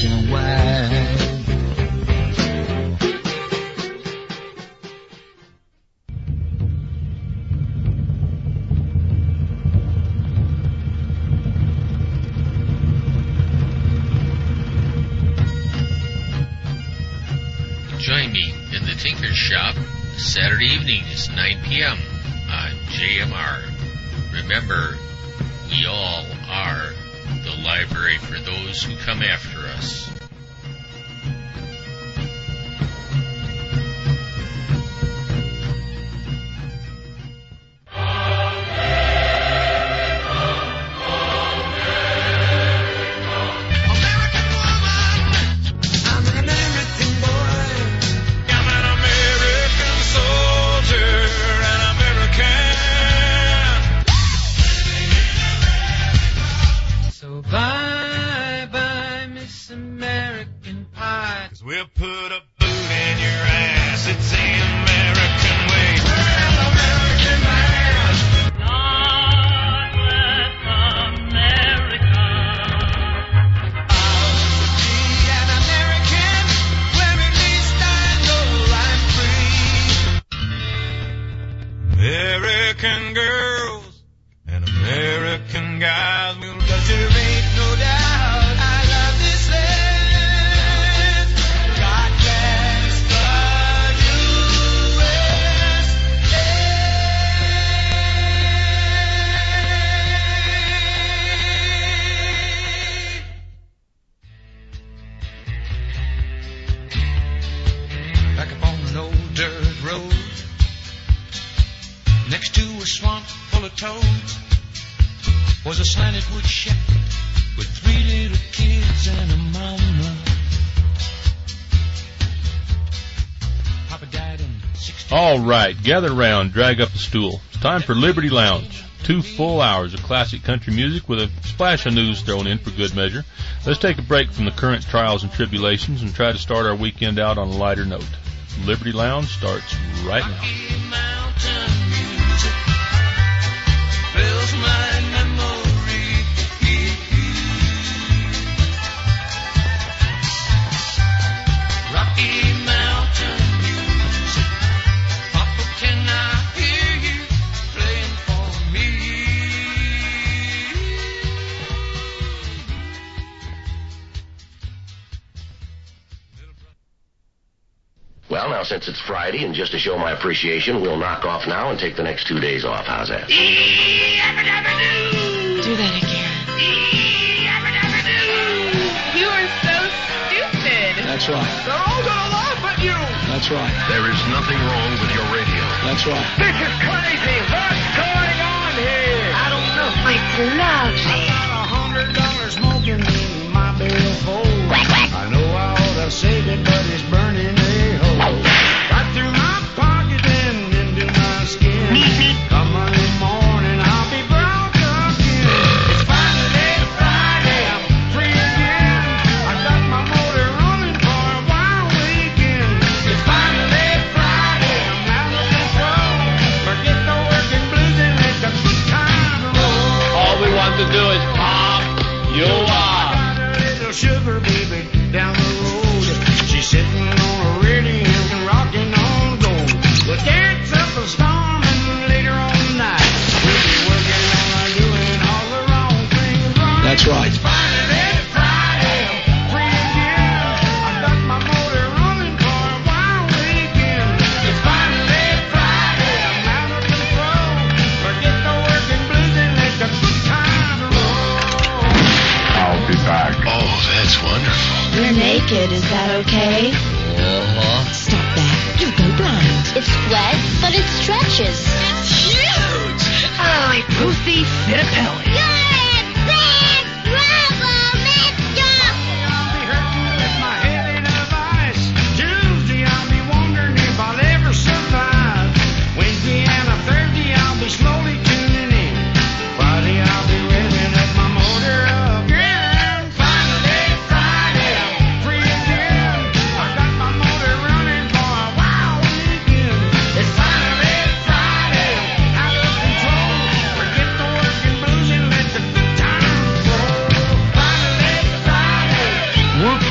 nationwide. Join me in the Tinker's Shop Saturday evenings, 9 p.m. on JMR. Remember, we all are the library for those who come after us. Gather round, drag up a stool. It's time for Liberty Lounge. 2 full hours of classic country music with a splash of news thrown in for good measure. Let's take a break from the current trials and tribulations and try to start our weekend out on a lighter note. Liberty Lounge starts right now. Well, now, since it's Friday, and just to show my appreciation, we'll knock off now and take the next 2 days off. How's that? Do that again. You are so stupid. That's right. They're all gonna laugh at you. That's right. There is nothing wrong with your radio. That's right. This is crazy. What's going on here? I don't know. It's lovely. I got $100 smoking in my billfold. I know I ought to save it, but it's burning a hole. Right through my pocket and into my skin. Come Monday morning, I'll be broke again. It's finally Friday, I'm free again. I got my motor running for a wild weekend. It's finally Friday, I'm out of control. Forget the working blues and let the good time roll. All we want to do is pop you up. I got a little sugar baby down the road. She's sitting on a radio and rocking on gold. But dance up a storm and later on tonight we'll be working on doing all the wrong things right. That's right. It's finally Friday, I'm free again. I got my motor running for a wild weekend. It's finally Friday, I'm out of control. Forget the working blues and let the good time roll. I'll be back. Oh, that's wonderful. You're naked. Is that okay? Stop that. You'll go blind. It's wet, but it stretches. It's huge. Oh, Pussy, sit a pellet. Good, bad, trouble, let's go. I'll be hurting with my head in a vice. Tuesday, I'll be wondering if I'll ever survive. Wednesday and a Thursday, I'll be slowly tuning in. Friday, I'll be revving up my motor again. Finally, Friday, I'm free again. I got my motor running for a wild weekend. It's finally Friday, out of control. Forget the working blues and let the good times roll.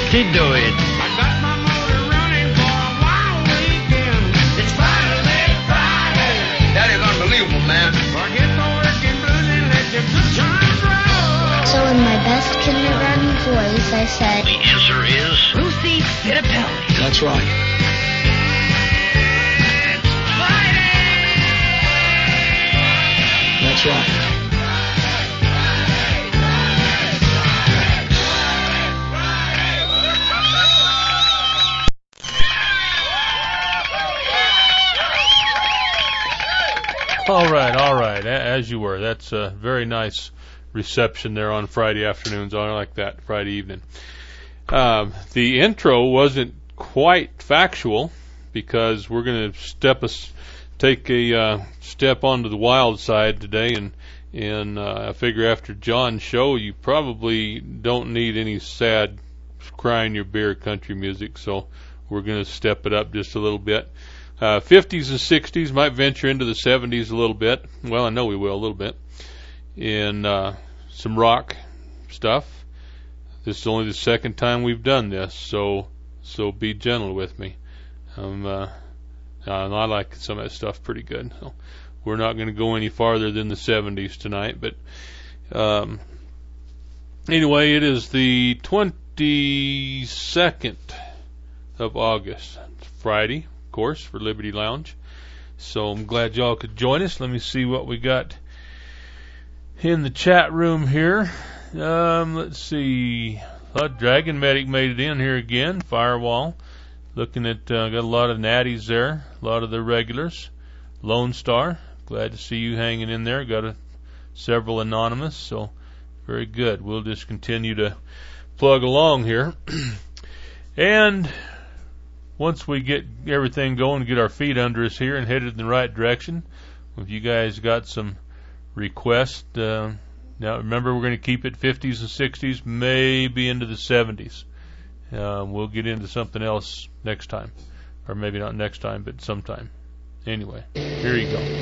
to do it. I got my motor running for a wild weekend. It's Friday. That is unbelievable, man. Forget the working blues and let your good times roll. So in my best kindergarten voice, I said, The answer is Lucy Fittipaldi. That's right. That's right. All right. As you were. That's a very nice reception there on Friday afternoons. I like that, Friday evening. The intro wasn't quite factual because we're going to take a step onto the wild side today, and I figure after John's show, you probably don't need any sad, crying your beer country music, so we're going to step it up just a little bit. 50s and 60s, might venture into the 70s a little bit. Well, I know we will a little bit. And some rock stuff. This is only the second time we've done this, so be gentle with me. I like some of that stuff pretty good. So we're not going to go any farther than the 70s tonight. But anyway, it is the 22nd of August. It's Friday, of course, for Liberty Lounge. So I'm glad y'all could join us. Let me see what we got in the chat room here. Let's see. Dragon Medic made it in here again. Firewall. Looking at, got a lot of natties there. A lot of the regulars. Lone Star. Glad to see you hanging in there. Got several anonymous. So very good. We'll just continue to plug along here. And once we get everything going, get our feet under us here and headed in the right direction, if you guys got some requests, now remember we're going to keep it 50s and 60s, maybe into the 70s. We'll get into something else next time, or maybe not next time, but sometime. Anyway, here you go.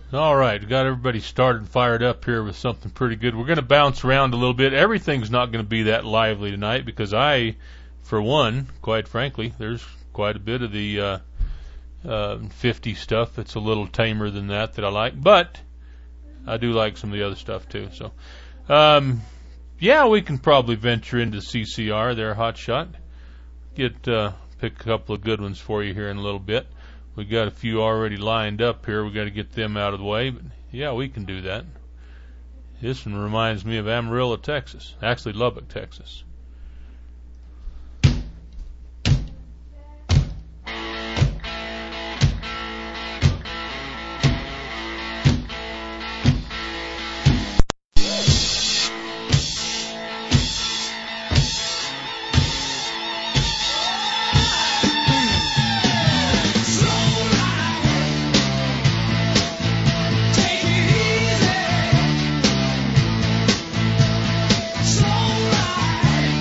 All right, we got everybody started and fired up here with something pretty good. We're going to bounce around a little bit. Everything's not going to be that lively tonight because I, for one, quite frankly, there's quite a bit of the 50 stuff that's a little tamer than that I like. But I do like some of the other stuff too. So, yeah, we can probably venture into CCR there, Hot Shot. Pick a couple of good ones for you here in a little bit. We got a few already lined up here. We got to get them out of the way, but yeah, we can do that. This one reminds me of Amarillo, Texas. Actually, Lubbock, Texas. Take it easy.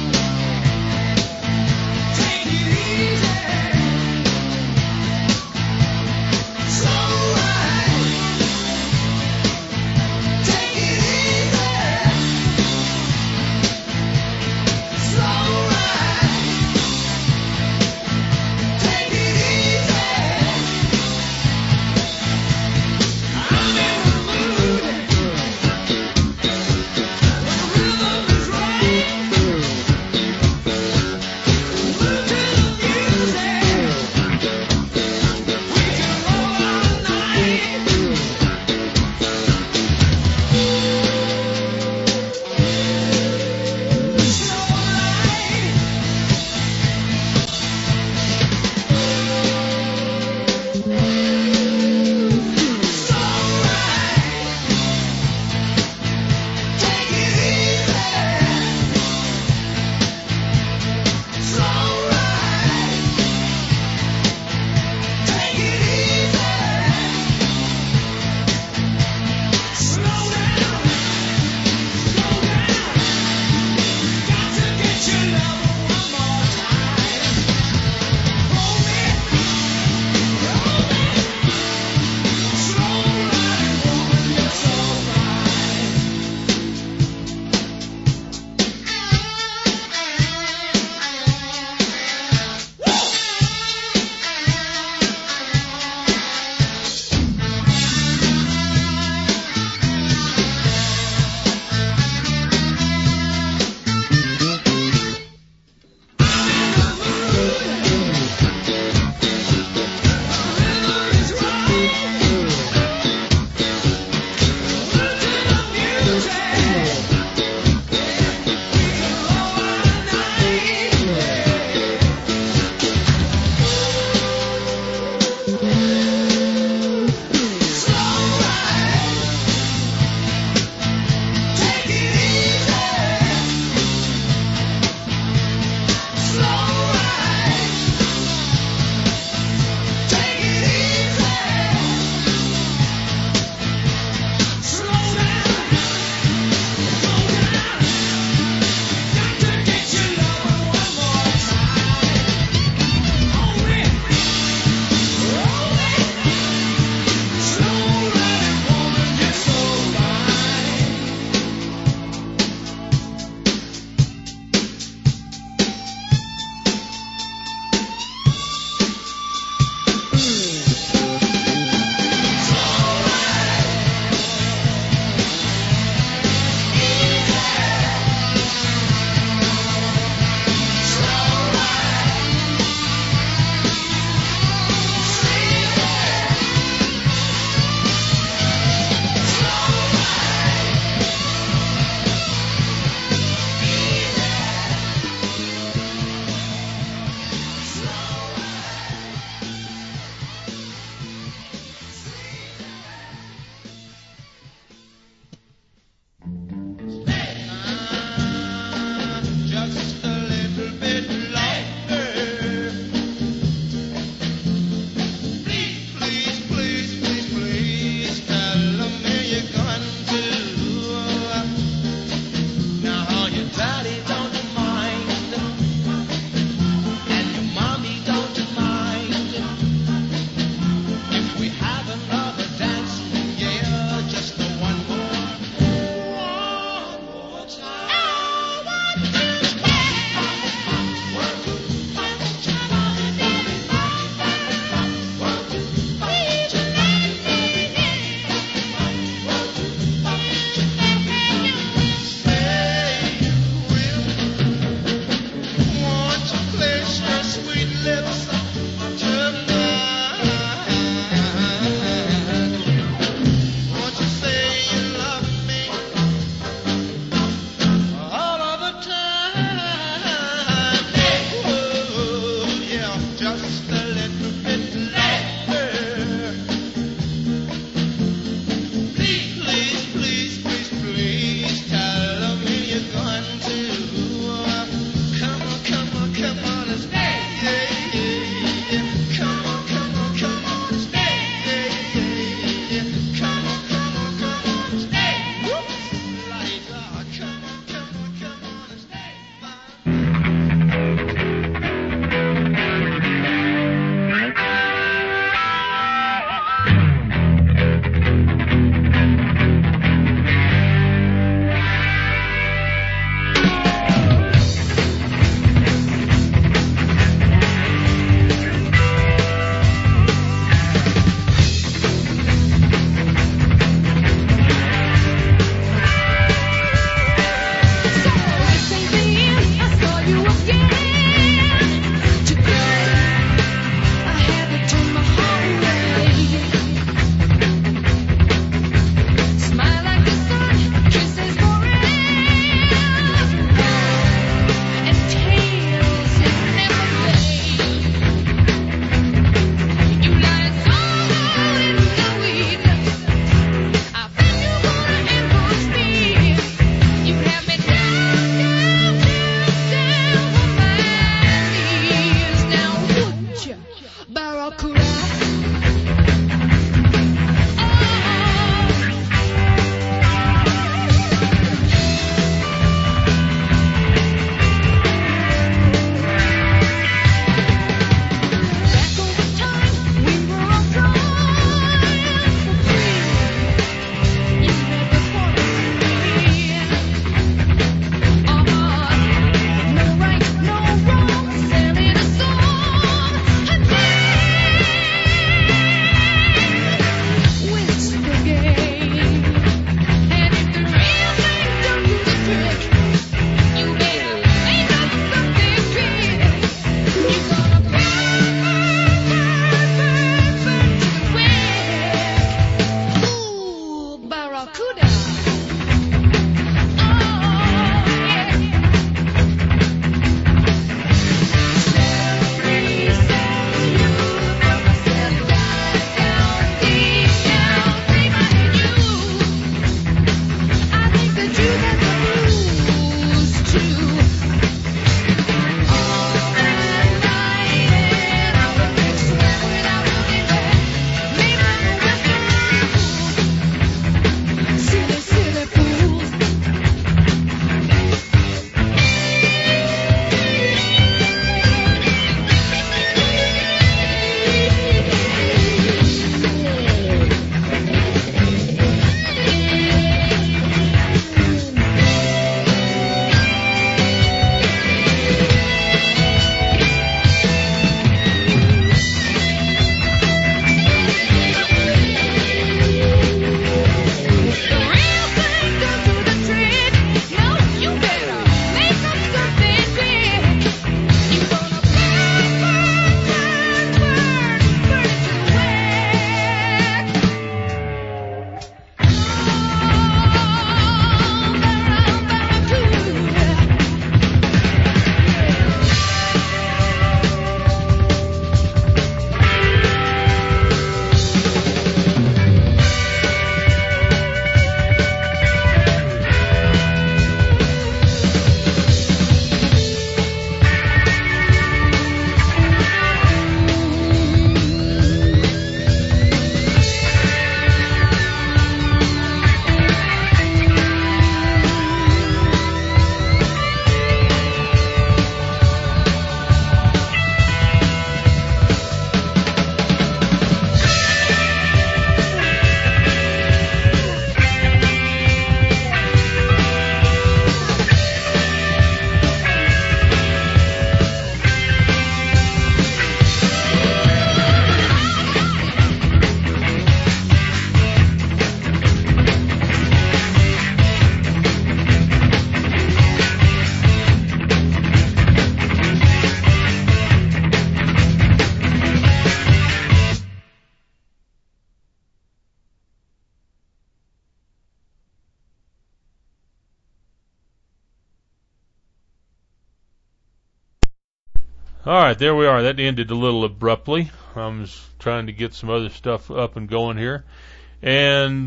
All right, there we are. That ended a little abruptly. I'm just trying to get some other stuff up and going here. And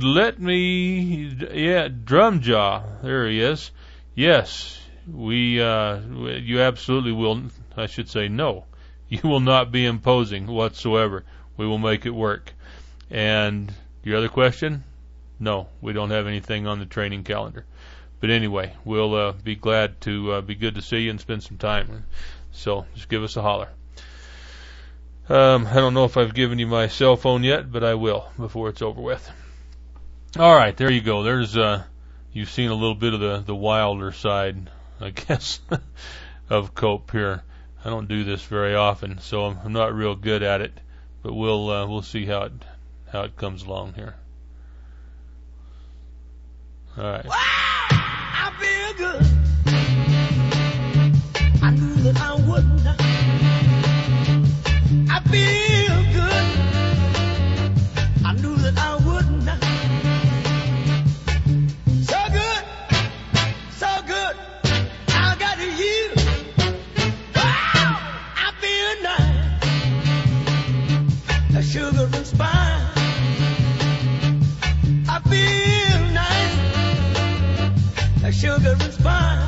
Drumjaw, there he is. Yes, you absolutely will, I should say no. You will not be imposing whatsoever. We will make it work. And your other question? No, we don't have anything on the training calendar. But anyway, we'll be glad to be good to see you and spend some time. So just give us a holler. I don't know if I've given you my cell phone yet, but I will before it's over with. All right, there you go. There's you've seen a little bit of the wilder side, I guess, of Cope here. I don't do this very often, so I'm not real good at it. But we'll see how it comes along here. All right. Wow, I feel good. I knew that I wouldn't. I feel good. I knew that I wouldn't. So good, so good. I got you. Wow, I feel nice. A sugar and spice. I feel nice. A sugar and spice.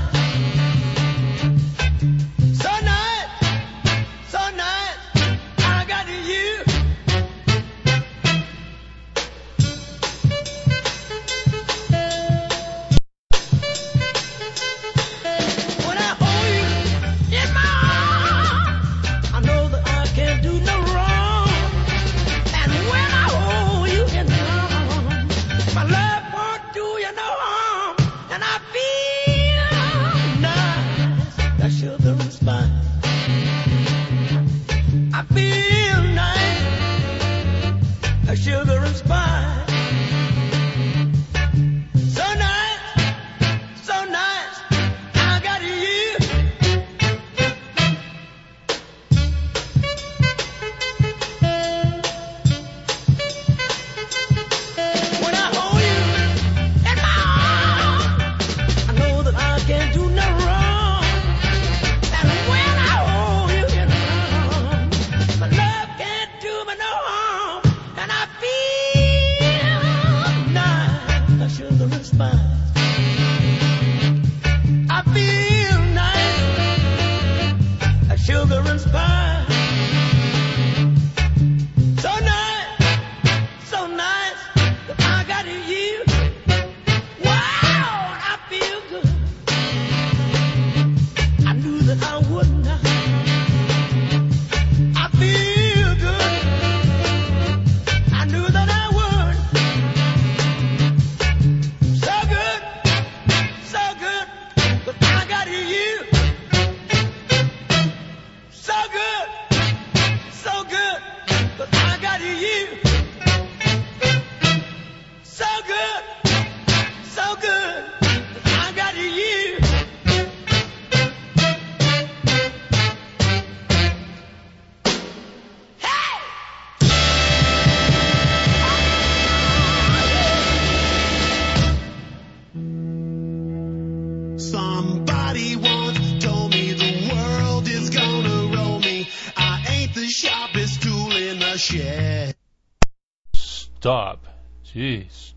Somebody once told me the world is gonna roll me. I ain't the sharpest tool in the shed. Stop. Jeez.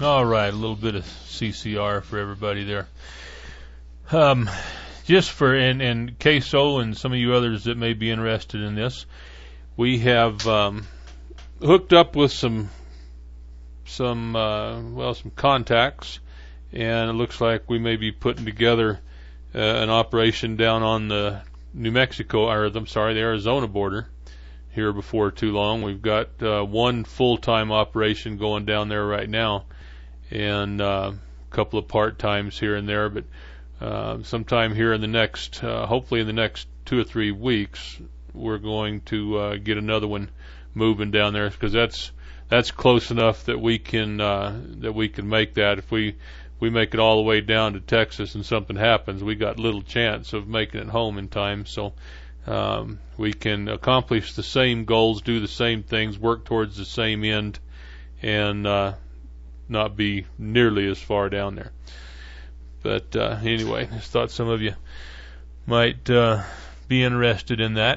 All right, a little bit of CCR for everybody there. Just for and Queso and some of you others that may be interested in this, we have hooked up with some contacts, and it looks like we may be putting together an operation down on the the Arizona border here before too long. We've got one full-time operation going down there right now, and a couple of part-times here and there, but sometime here in the next, hopefully in the next 2 or 3 weeks, we're going to get another one moving down there, because that's close enough that we can make that. If we make it all the way down to Texas and something happens, we got little chance of making it home in time. So we can accomplish the same goals, do the same things, work towards the same end, and not be nearly as far down there. But anyway, I just thought some of you might be interested in that.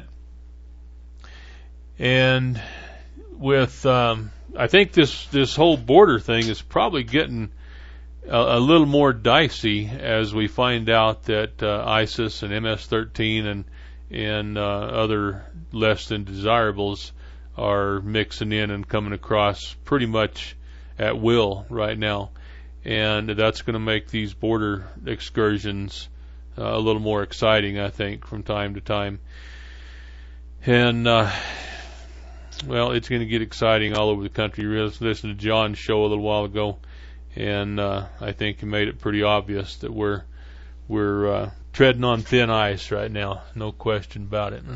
And with I think this whole border thing is probably getting a little more dicey as we find out that ISIS and MS-13 and other less than desirables are mixing in and coming across pretty much at will right now. And that's going to make these border excursions a little more exciting, I think, from time to time. And, well, it's going to get exciting all over the country. You listened to John's show a little while ago, and I think he made it pretty obvious that we're treading on thin ice right now. No question about it.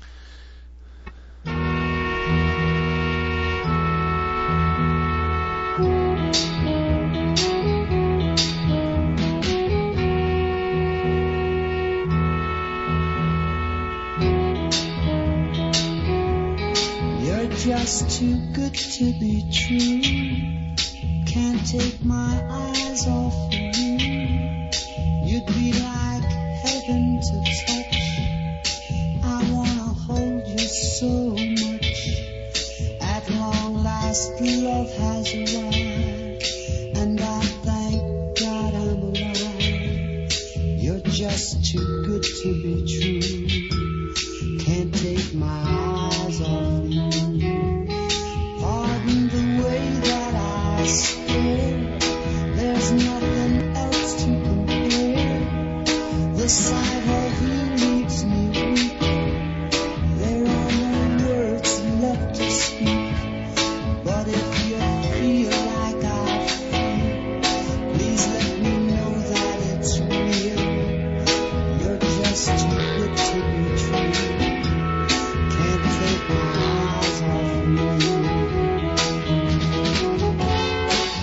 Just too good to be true. Can't take my eyes off of you. You'd be like heaven to touch. I wanna hold you so much. At long last, love has arrived, and I thank God I'm alive. You're just too good to be true. Can't take my eyes off you. Pardon the way that I stare. There's nothing else to compare. The sight of you leaves me weak. There are no words left to speak. But if you feel like I feel, please let me know that it's real. You're just too good to be true. Can't take my eyes off you.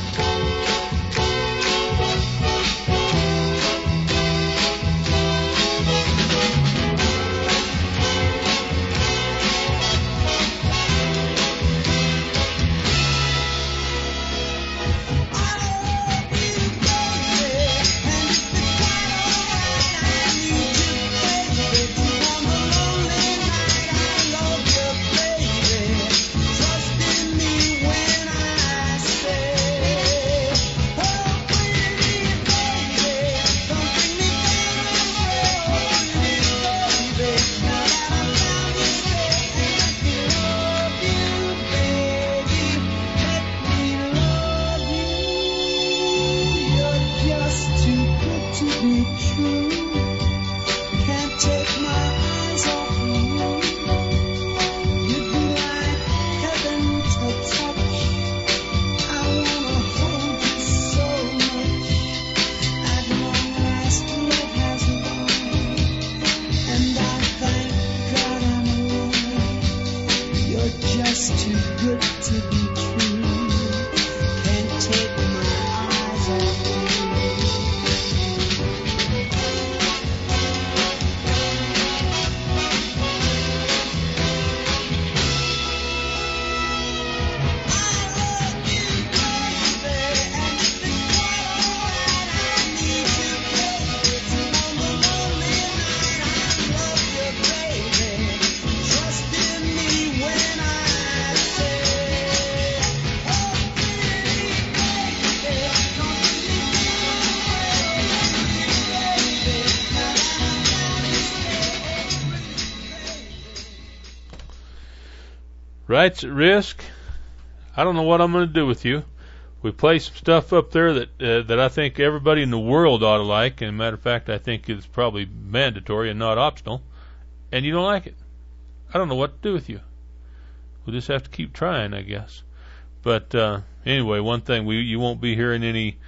Rights at Risk. I don't know what I'm going to do with you. We play some stuff up there that I think everybody in the world ought to like. And matter of fact, I think it's probably mandatory and not optional. And you don't like it. I don't know what to do with you. We'll just have to keep trying, I guess. But anyway, one thing, you won't be hearing any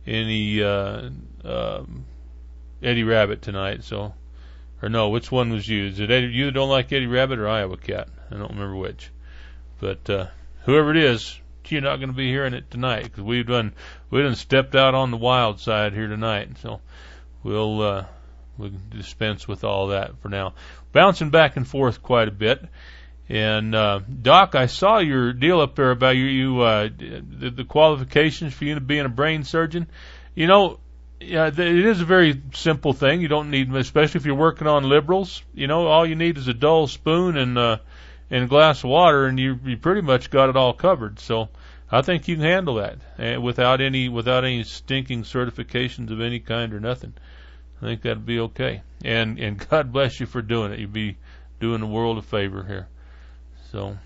Eddie Rabbit tonight. So, or no, which one was you? Is it you that don't like Eddie Rabbit or Iowa Cat? I don't remember which. But whoever it is, you're not going to be hearing it tonight because we done stepped out on the wild side here tonight. So we'll dispense with all that for now. Bouncing back and forth quite a bit. And Doc, I saw your deal up there about the qualifications for you to being a brain surgeon. You know, yeah, it is a very simple thing. You don't need, especially if you're working on liberals. You know, all you need is a dull spoon and a glass of water, and you pretty much got it all covered. So I think you can handle that without any stinking certifications of any kind or nothing. I think that'd be okay. And God bless you for doing it. You'd be doing the world a favor here. So.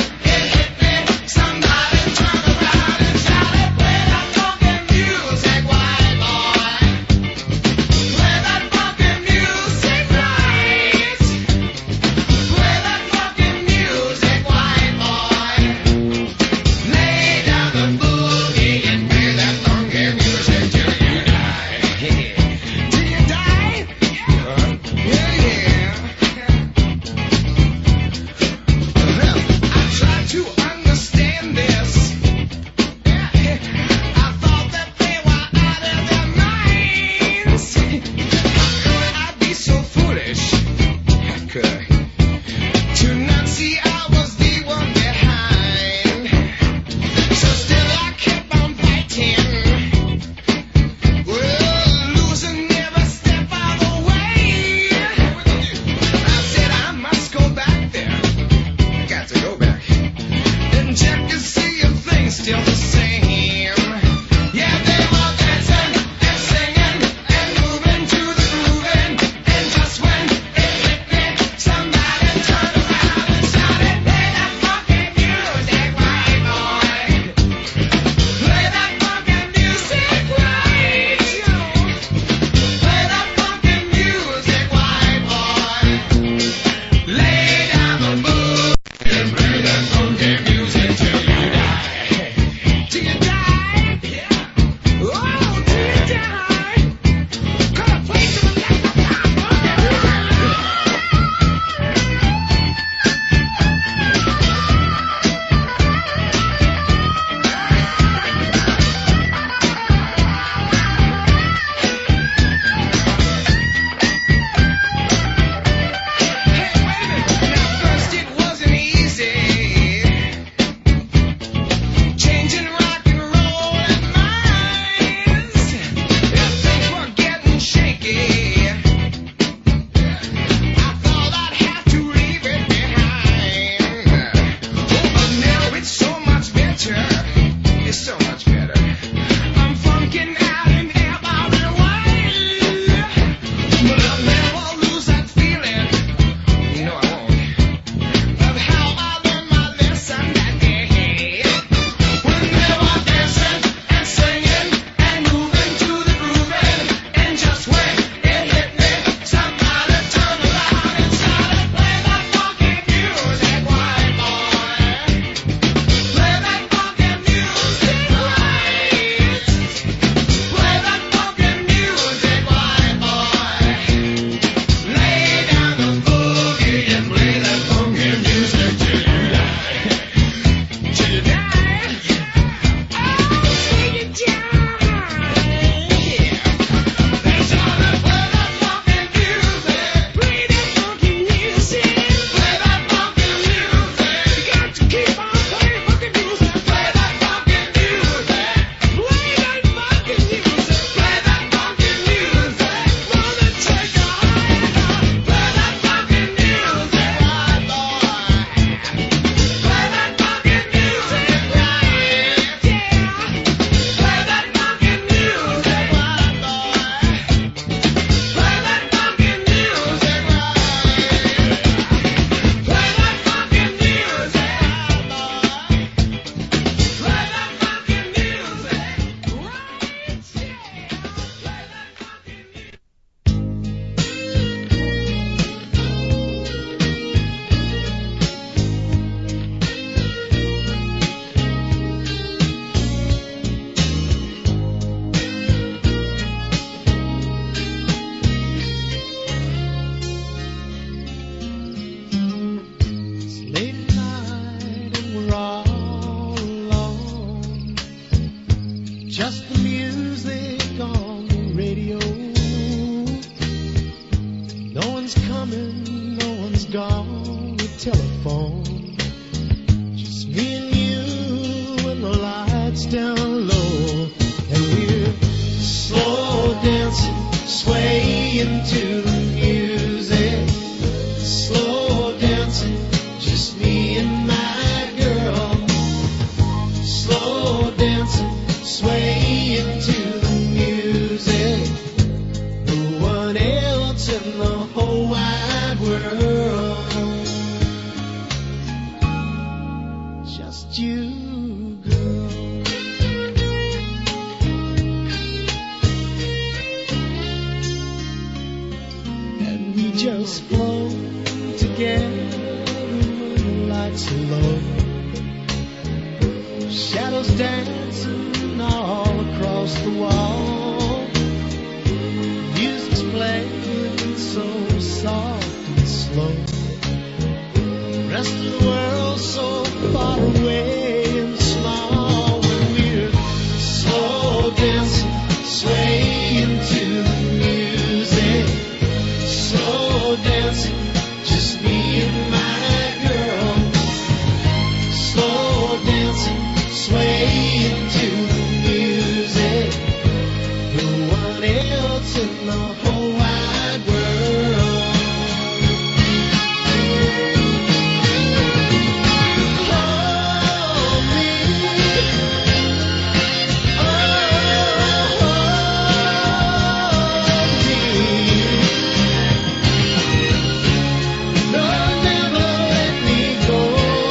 Music. just flow together when the lights are low. Shadows dancing all across the wall. Music's playing so soft and slow. Rest of the world so far away and small. When we're slow dancing, swaying to the music. Slow dancing, just me and my girl. Slow dancing, swaying to the music. No one else in the whole wide world. Hold me, no, never let me go.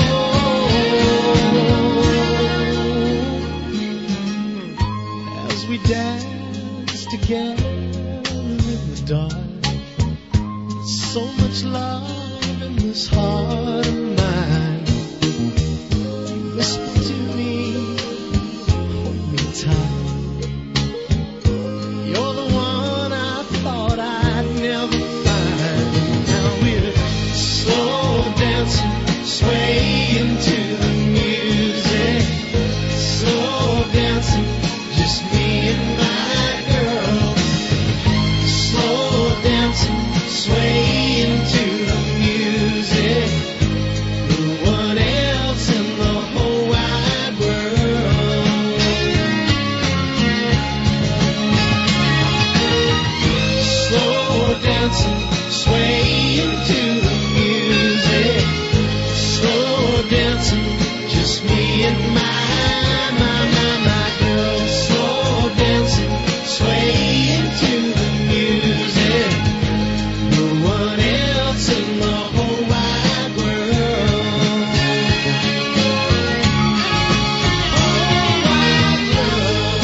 As we dance together in the dark, so much love in this heart of mine. Whisper to me, hold me tight. You're the one I thought I'd never find. Now we're slow dancing, swaying to the music. Slow dancing, just me and my girl. Slow dancing, swaying to the music. No one else in the whole wide world. Slow dancing, swaying to the music. Slow dancing, just me and my girl. Slow dancing, swaying to the music. No one else in the whole wide world. Whole wide world.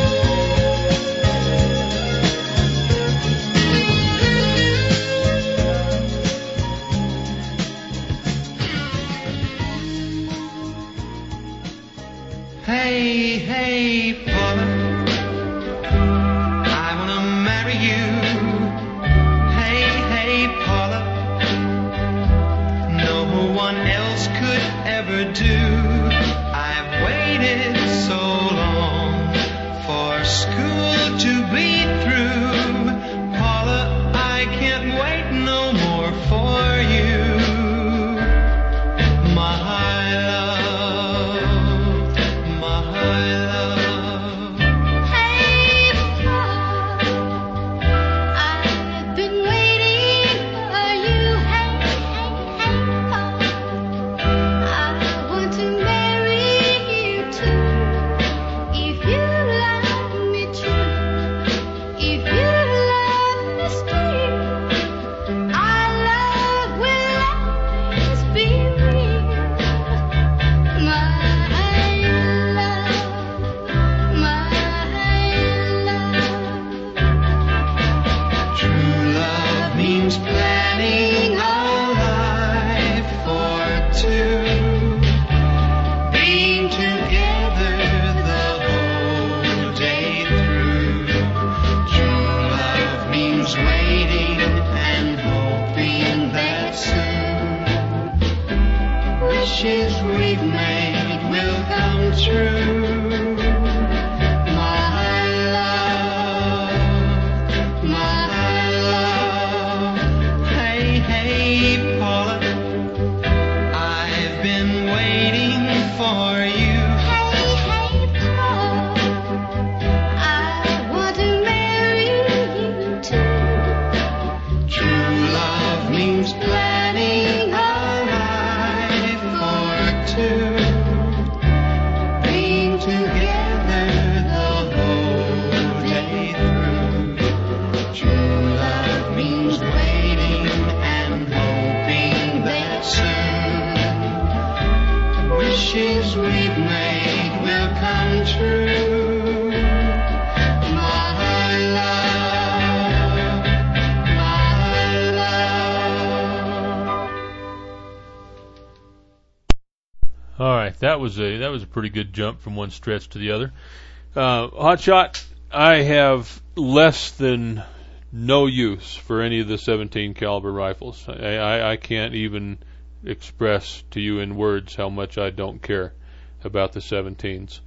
Hey, hey, Paula, I wanna marry you. Hey, hey, Paula, no one else could ever do. I've waited so long for school to be through. Paula, I can't wait no more for you. My love, my love. Hey, Paul, I've been waiting for you. Hey, hey, Paul, I want to marry you too. If you love me true, that was a pretty good jump from one stretch to the other. Hot Shot, I have less than no use for any of the 17 caliber rifles. I can't even express to you in words how much I don't care about the 17s.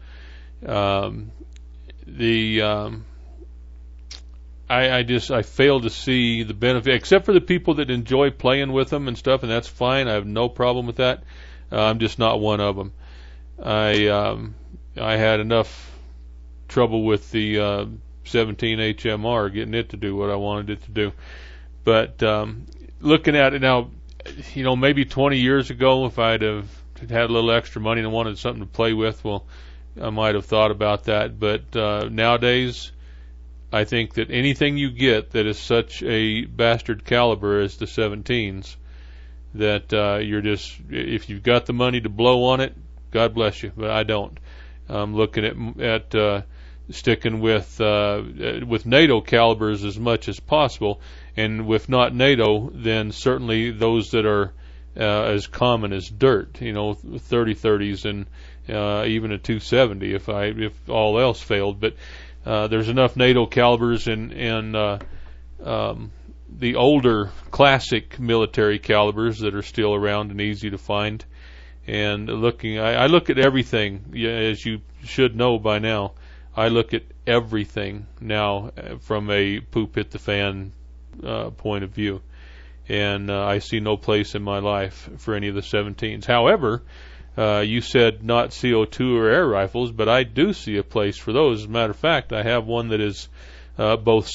I fail to see the benefit, except for the people that enjoy playing with them and stuff, and that's fine. I have no problem with that. I'm just not one of them. I had enough trouble with the 17 HMR getting it to do what I wanted it to do. But looking at it now, maybe 20 years ago, if I'd have had a little extra money and wanted something to play with, well, I might have thought about that. But nowadays, I think that anything you get that is such a bastard caliber as the 17s, that you're just, if you've got the money to blow on it, God bless you. But I don't. I'm looking at sticking with NATO calibers as much as possible, and with not NATO, then certainly those that are as common as dirt. 30-30s and even a 270 if all else failed. But there's enough NATO calibers and the older classic military calibers that are still around and easy to find. And I look at everything, as you should know by now. I look at everything now from a poop hit the fan point of view, and I see no place in my life for any of the 17s. However, you said not CO2 or air rifles, but I do see a place for those. As a matter of fact, I have one that is both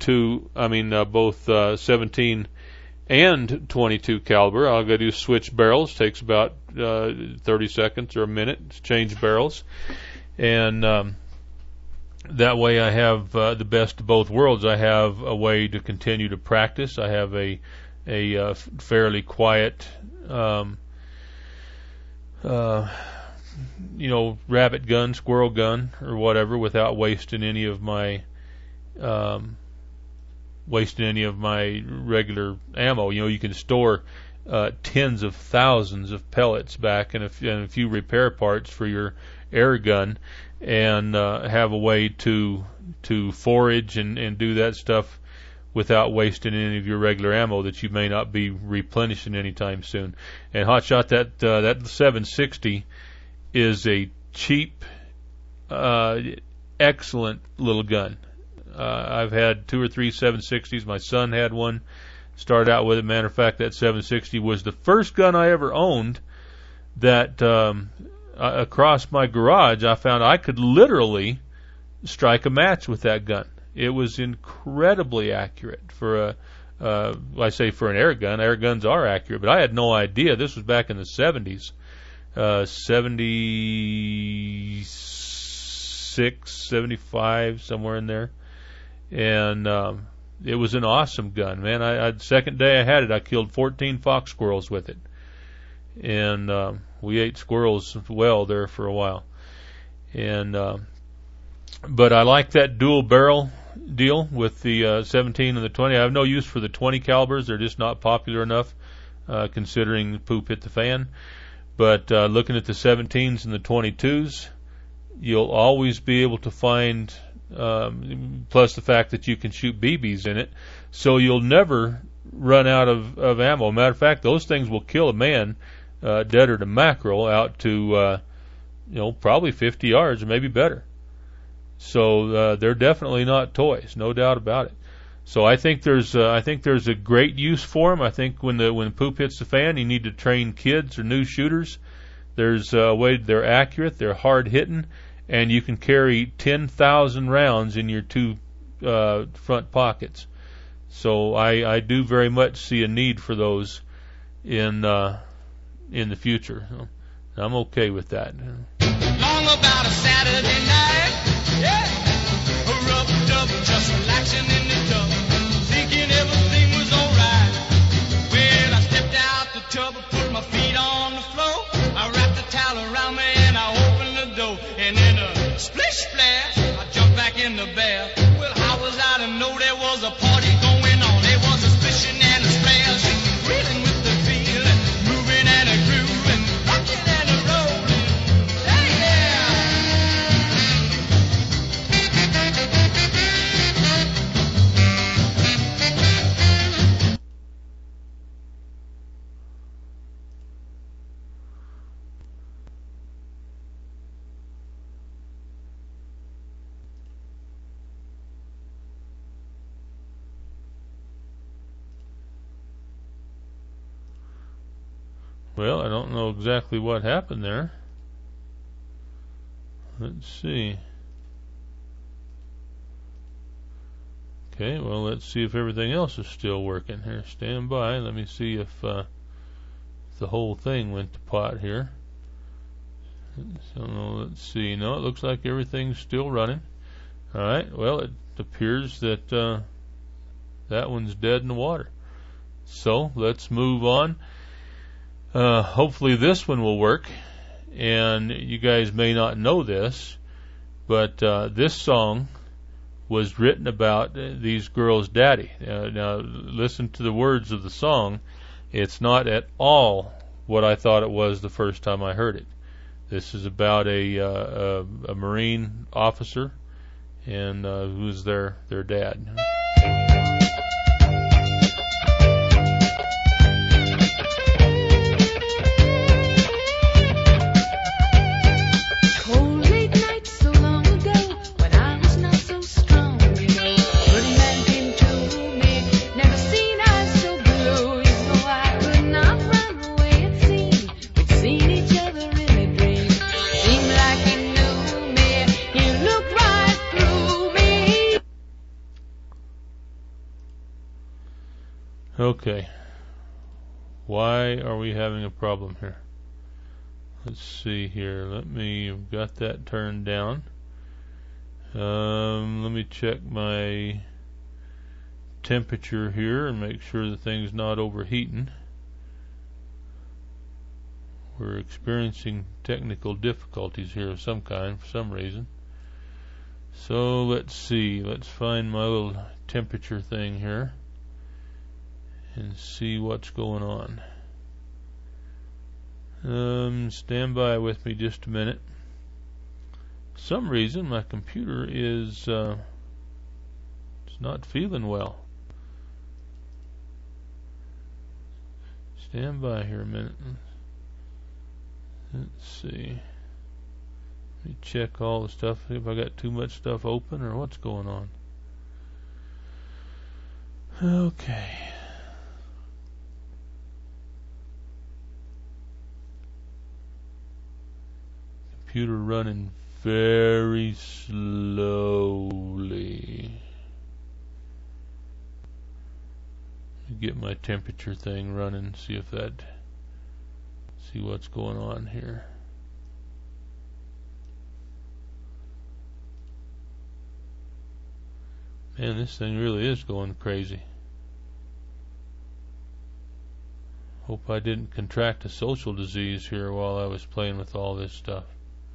17 and 22 caliber. All I got to do is switch barrels. Takes about 30 seconds or a minute to change barrels, and that way I have the best of both worlds. I have a way to continue to practice. I have a fairly quiet rabbit gun, squirrel gun, or whatever, without wasting any of my regular ammo. You can store tens of thousands of pellets back and a few repair parts for your air gun, and have a way to forage and do that stuff without wasting any of your regular ammo that you may not be replenishing anytime soon. And Hot Shot, that 760 is a cheap, excellent little gun. I've had 2 or 3 760s. My son had one. Started out with it. Matter of fact, that 760 was the first gun I ever owned that across my garage I found I could literally strike a match with that gun. It was incredibly accurate for I say for an air gun. Air guns are accurate, but I had no idea. This was back in the 70s, 76, 75, somewhere in there. And it was an awesome gun, man. The second day I had it, I killed 14 fox squirrels with it. And we ate squirrels well there for a while. And but I like that dual barrel deal with the 17 and the 20. I have no use for the 20 calibers. They're just not popular enough, considering poop hit the fan. But looking at the 17s and the 22s, you'll always be able to find, plus the fact that you can shoot BBs in it, so you'll never run out of ammo. Matter of fact, those things will kill a man deader to mackerel out to probably 50 yards or maybe better. So they're definitely not toys, no doubt about it. So I think there's a great use for them. I think when poop hits the fan, you need to train kids or new shooters. There's a way they're accurate, they're hard hitting, and you can carry 10,000 rounds in your two front pockets. So I do very much see a need for those in the future. I'm okay with that. Long about a Saturday night, yeah, rubbed up, just relaxing in the tub, thinking everything was alright. Well, I stepped out the tub, put my feet on the floor, I wrapped the towel around me and I opened the door, and in a splish splash, I jumped back in the bath. Well, how was I to know there was a party going on? There was a splishing and a splash, reeling with the feel, and moving and a groove, and rocking and a rolling. Well, I don't know exactly what happened there. Let's see. Okay, well, let's see if everything else is still working here. Stand by. Let me see if the whole thing went to pot here. So, let's see. No, it looks like everything's still running. Alright, well, it appears that that one's dead in the water. So, let's move on. Hopefully this one will work. And you guys may not know this, but this song was written about these girls' daddy. Now, listen to the words of the song. It's not at all what I thought it was the first time I heard it. This is about a Marine officer and who's their dad. Okay, why are we having a problem here? Let's see here. I've got that turned down. Let me check my temperature here and make sure the thing's not overheating. We're experiencing technical difficulties here of some kind for some reason. So let's see. Let's find my little temperature thing here and see what's going on. Stand by with me just a minute. For some reason my computer is it's not feeling well. Stand by here a minute. Let's see. Let me check all the stuff, see if I got too much stuff open or what's going on. Okay. Computer running very slowly. Get my temperature thing running, see what's going on here. Man, this thing really is going crazy. Hope I didn't contract a social disease here while I was playing with all this stuff.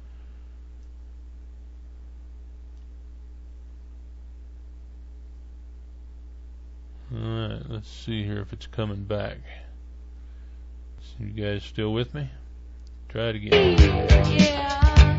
Alright, let's see here if it's coming back. So you guys still with me? Try it again. Yeah.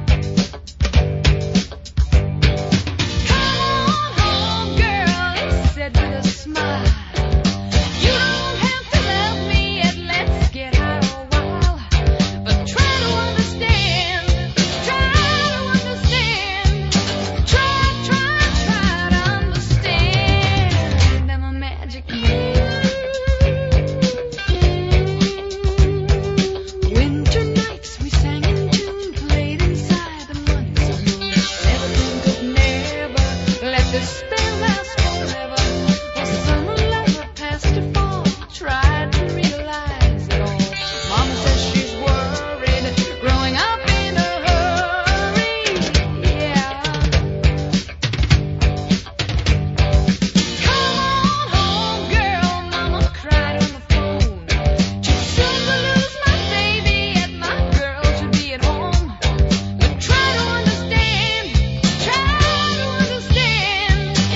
Come on home, girl, it said with a smile. You don't have to love me yet, let's get out a while. But try to understand, try to understand. Try to understand. I'm a magic man. Winter nights we sang in tune, played inside the morning sun. Never think of never, let the spell last forever. The summer lover passed to fall, tried to realize it all. Mama says she's worried, growing up in a hurry. Yeah. Come on home, girl, Mama cried on the phone. Too soon to lose my baby, yet my girl should be at home. But try to understand, try to understand.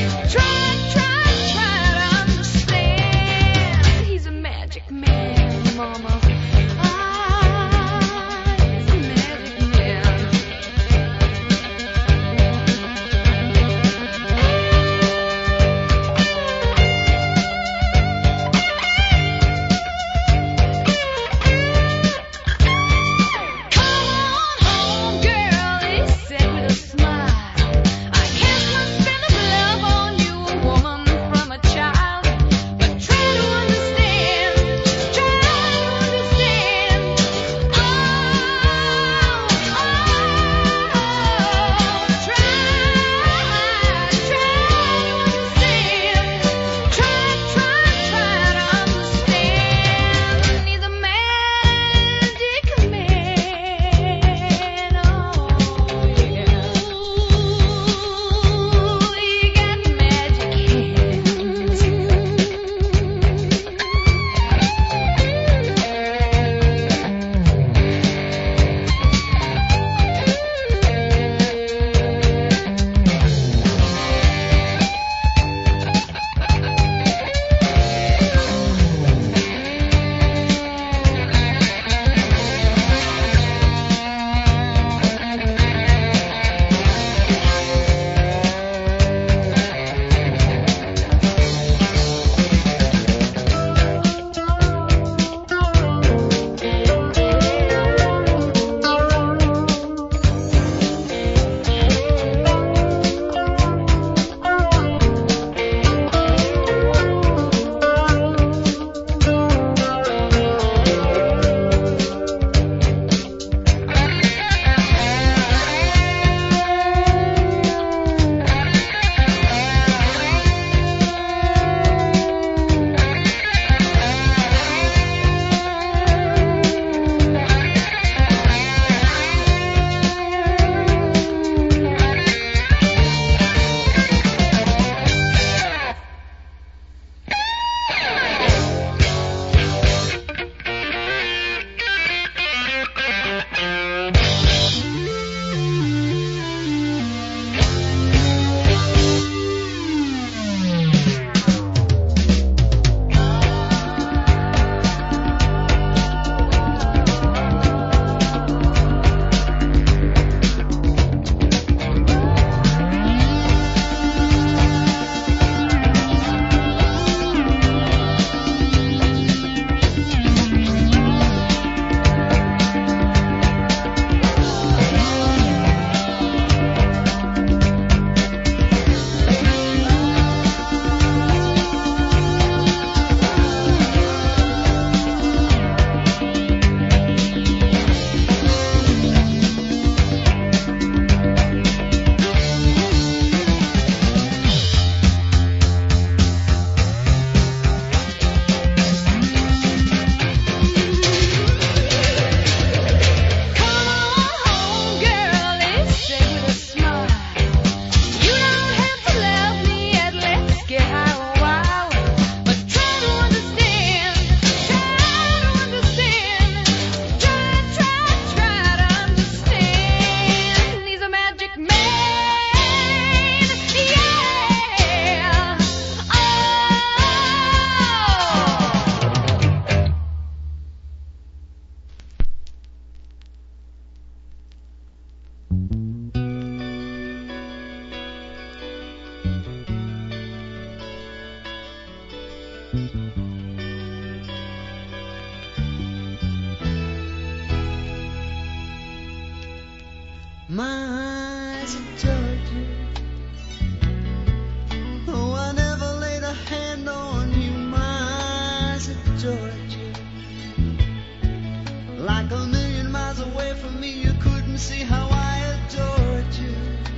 away from me, you couldn't see how I adored you.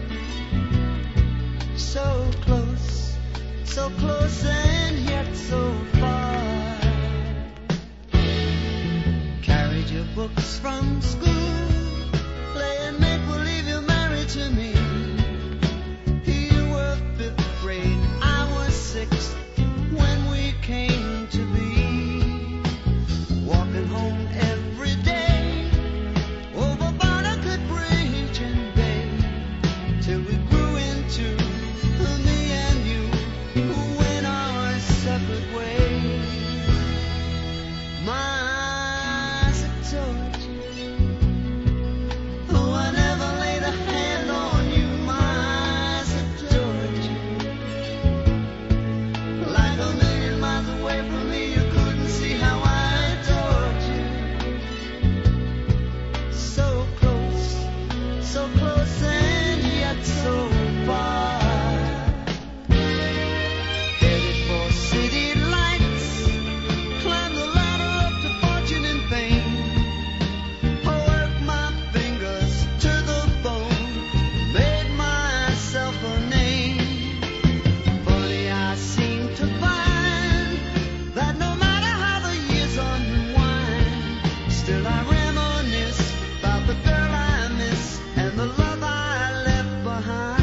So close and yet so far. Carried your books from school, playing make-believe you're married to me. You were 5th grade, I was 6th when we came to be. Walking home every day over Barnacle Bridge and Bay, till we grew into me and you, who went our separate ways. My eyes adored you. Oh, I never laid a hand on you. My eyes adored you. Like a million miles away from me, you couldn't see how I adored you. So close and yet so far. Headed for city lights, climbed the ladder up to fortune and fame. I worked my fingers to the bone, made myself a name. Funny, I seem to find that no matter how the years unwind, still I reminisce about the girl I miss and the love I left behind.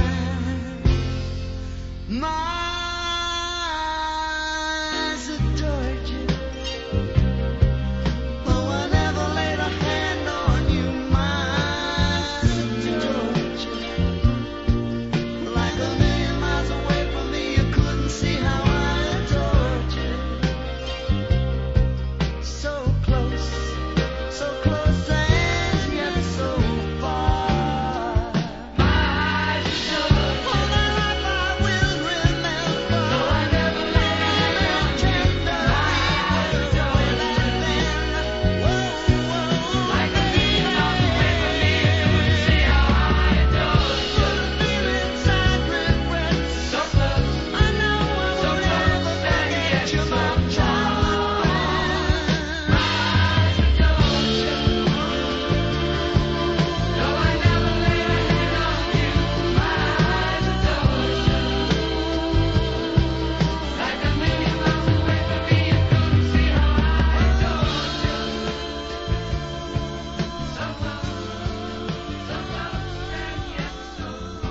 My eyes adored you. Oh, I never laid a hand on you. My eyes adored you. Like a million miles away from me, you couldn't see how I adored you. So close and yet so far. My eyes adored you. All my life I will remember. No, I never laid a hand tender. My eyes adored you. Whoa. Like a million miles away from me, you couldn't see how I adored you. Feel inside regrets. So close. I know I won't ever forget you, my childhood friend. My eyes adored you. No, I never laid a hand on you. My eyes adored you. Like a million miles away from me, you couldn't see how I adored you. So close and yet so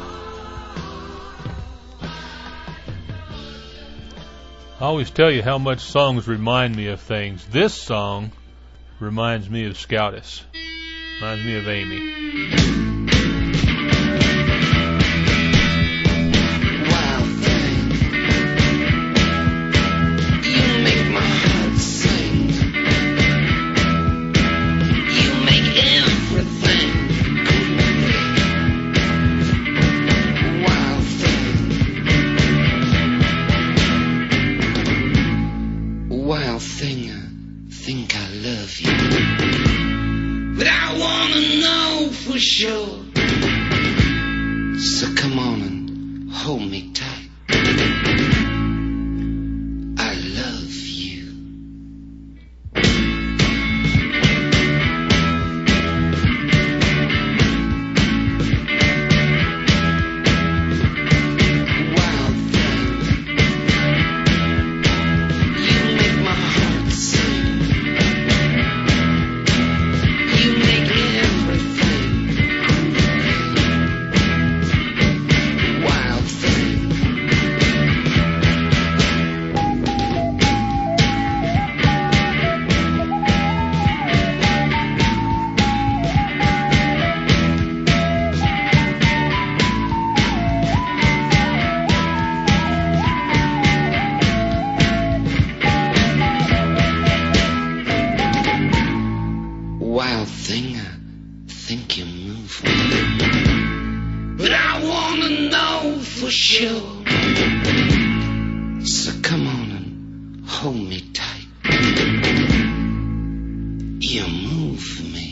I always tell you how much songs remind me of things. This song reminds me of Scoutess. Reminds me of Amy. Wild thing, you make my heart sing. You make everything groovy. Wild thing, I think I love you, but I wanna know for sure. So come on and hold me tight. I love you. Wild thing, you make my heart sing. You make everything groovy. Wild thing. Wild thing, I think you move me, but I wanna know for sure. So come on and hold me tight. You move me.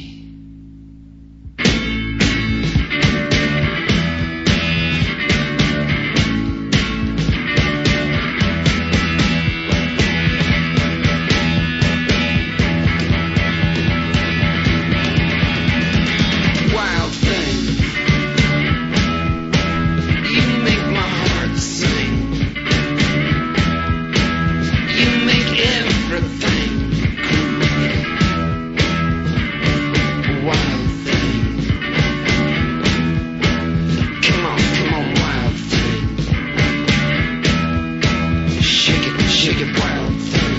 Jacob Wild thing.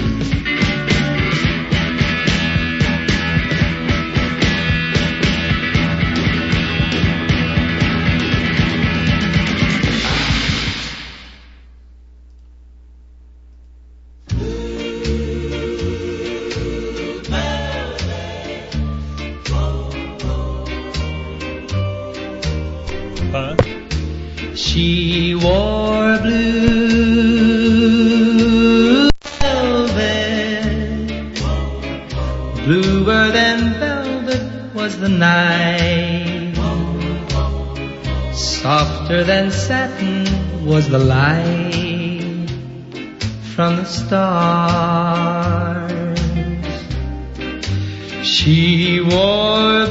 She wore blue velvet, bluer than velvet was the night, softer than satin was the light from the stars. She wore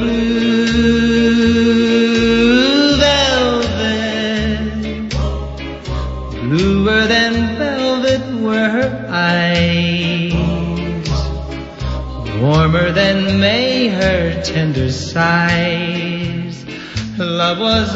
blue velvet, bluer than velvet were her eyes, warmer than May her tender sighs. Love was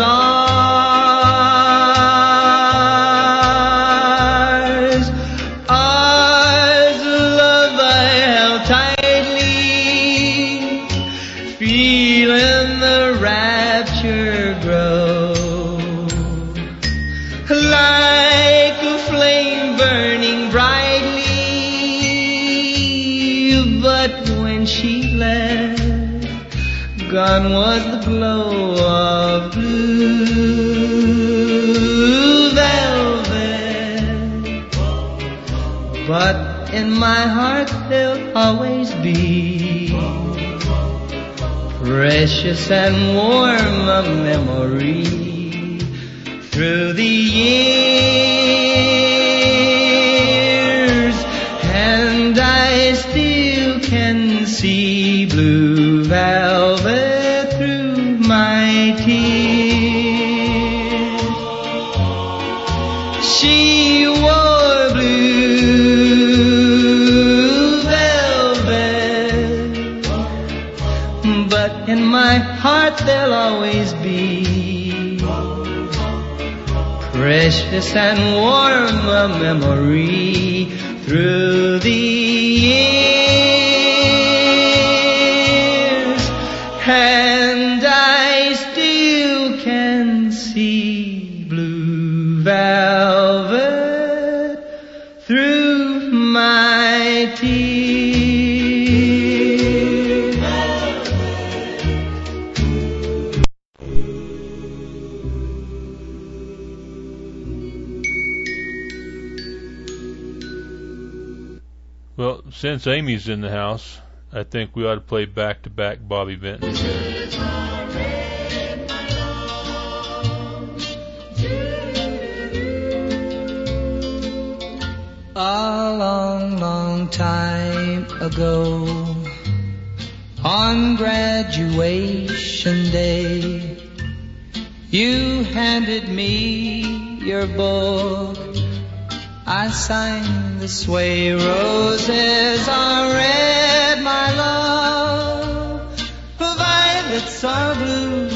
ours, ours, love I held tightly, feeling the rapture grow, like a flame burning brightly. But when she left, gone was the glow of blue velvet. But in my heart there'll always be precious and warm a memory through the years, and I still can see blue velvet through my tears. She wore blue velvet, but in my heart there'll always be precious and warm a memory through the years, and I still can see blue velvet through my tears. Well, since Amy's in the house, I think we ought to play back-to-back Bobby Benton. A long, long time ago, on graduation day, you handed me your book. I signed this way: roses are red, my love, violets are blue,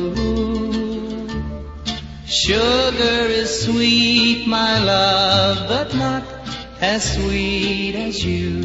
sugar is sweet, my love, but not as sweet as you.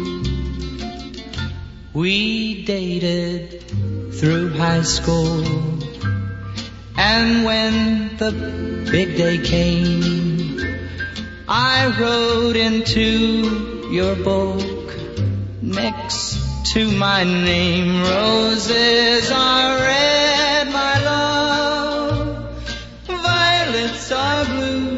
We dated through high school, and when the big day came, I wrote into your book next to my name: roses are red, my love, violets are blue,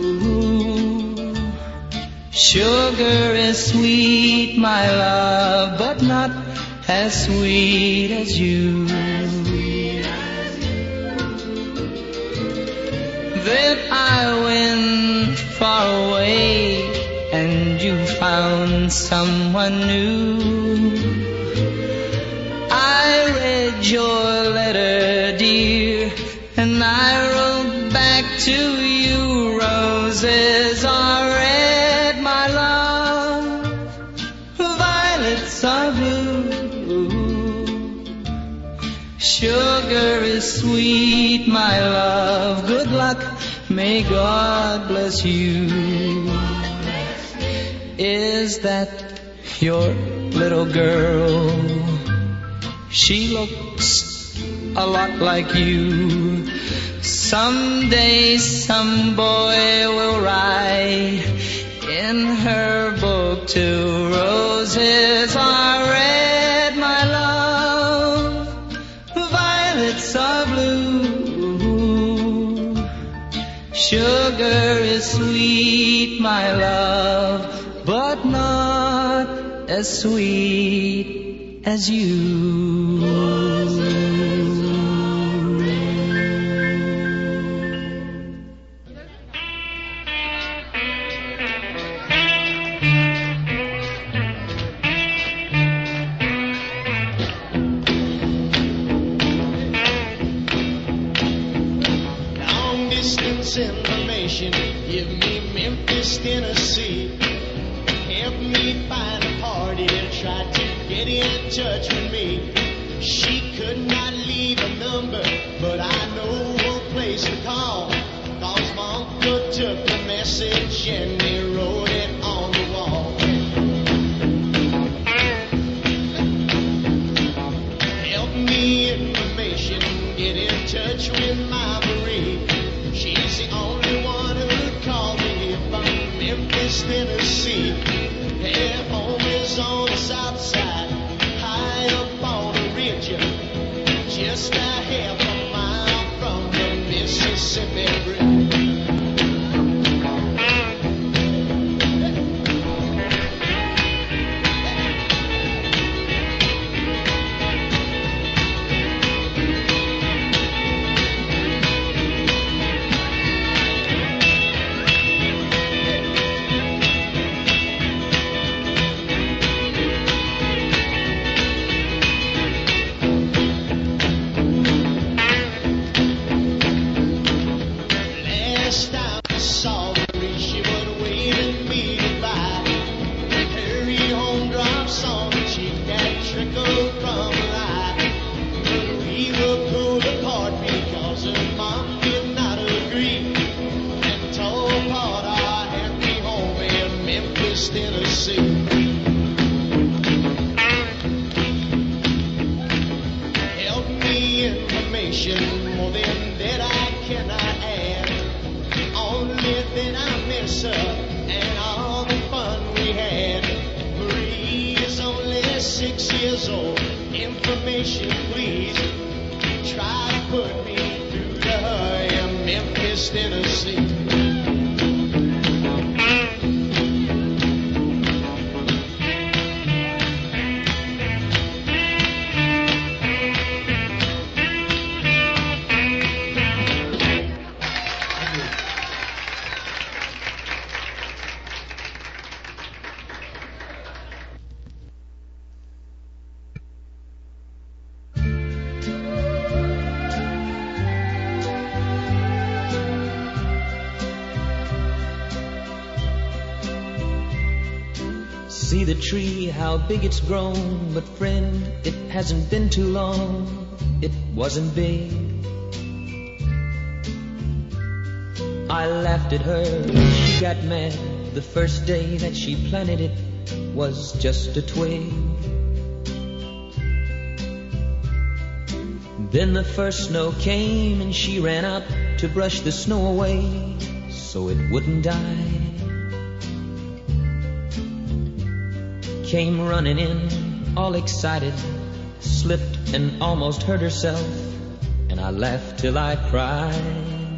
sugar is sweet, my love, but not as sweet as you. Then I went far away, and you found someone new. I read your letter, dear, and I wrote back to you: roses are red, my love, violets are blue, sugar is sweet, my love, good luck, may God bless you. Is that your little girl? She looks a lot like you. Someday some boy will write in her book, 2 roses are red, my love, violets are blue. Sugar is sweet, my love, but not as sweet as you. Information, give me Memphis, Tennessee. Help me find a party that tried to get in touch with me. She could not leave a number, but I know a place to call. Cause my uncle took the message and he wrote it on the wall. Help me information, get in touch with my Marie. She's the only one who'd call me from Memphis, Tennessee. Her home is on the south side, high up on the ridge, just a half a mile from the Mississippi River. See the tree, how big it's grown, but friend, it hasn't been too long, it wasn't big. I laughed at her, she got mad, the first day that she planted it was just a twig. Then the first snow came and she ran out to brush the snow away so it wouldn't die. Came running in, all excited, slipped and almost hurt herself, and I laughed till I cried.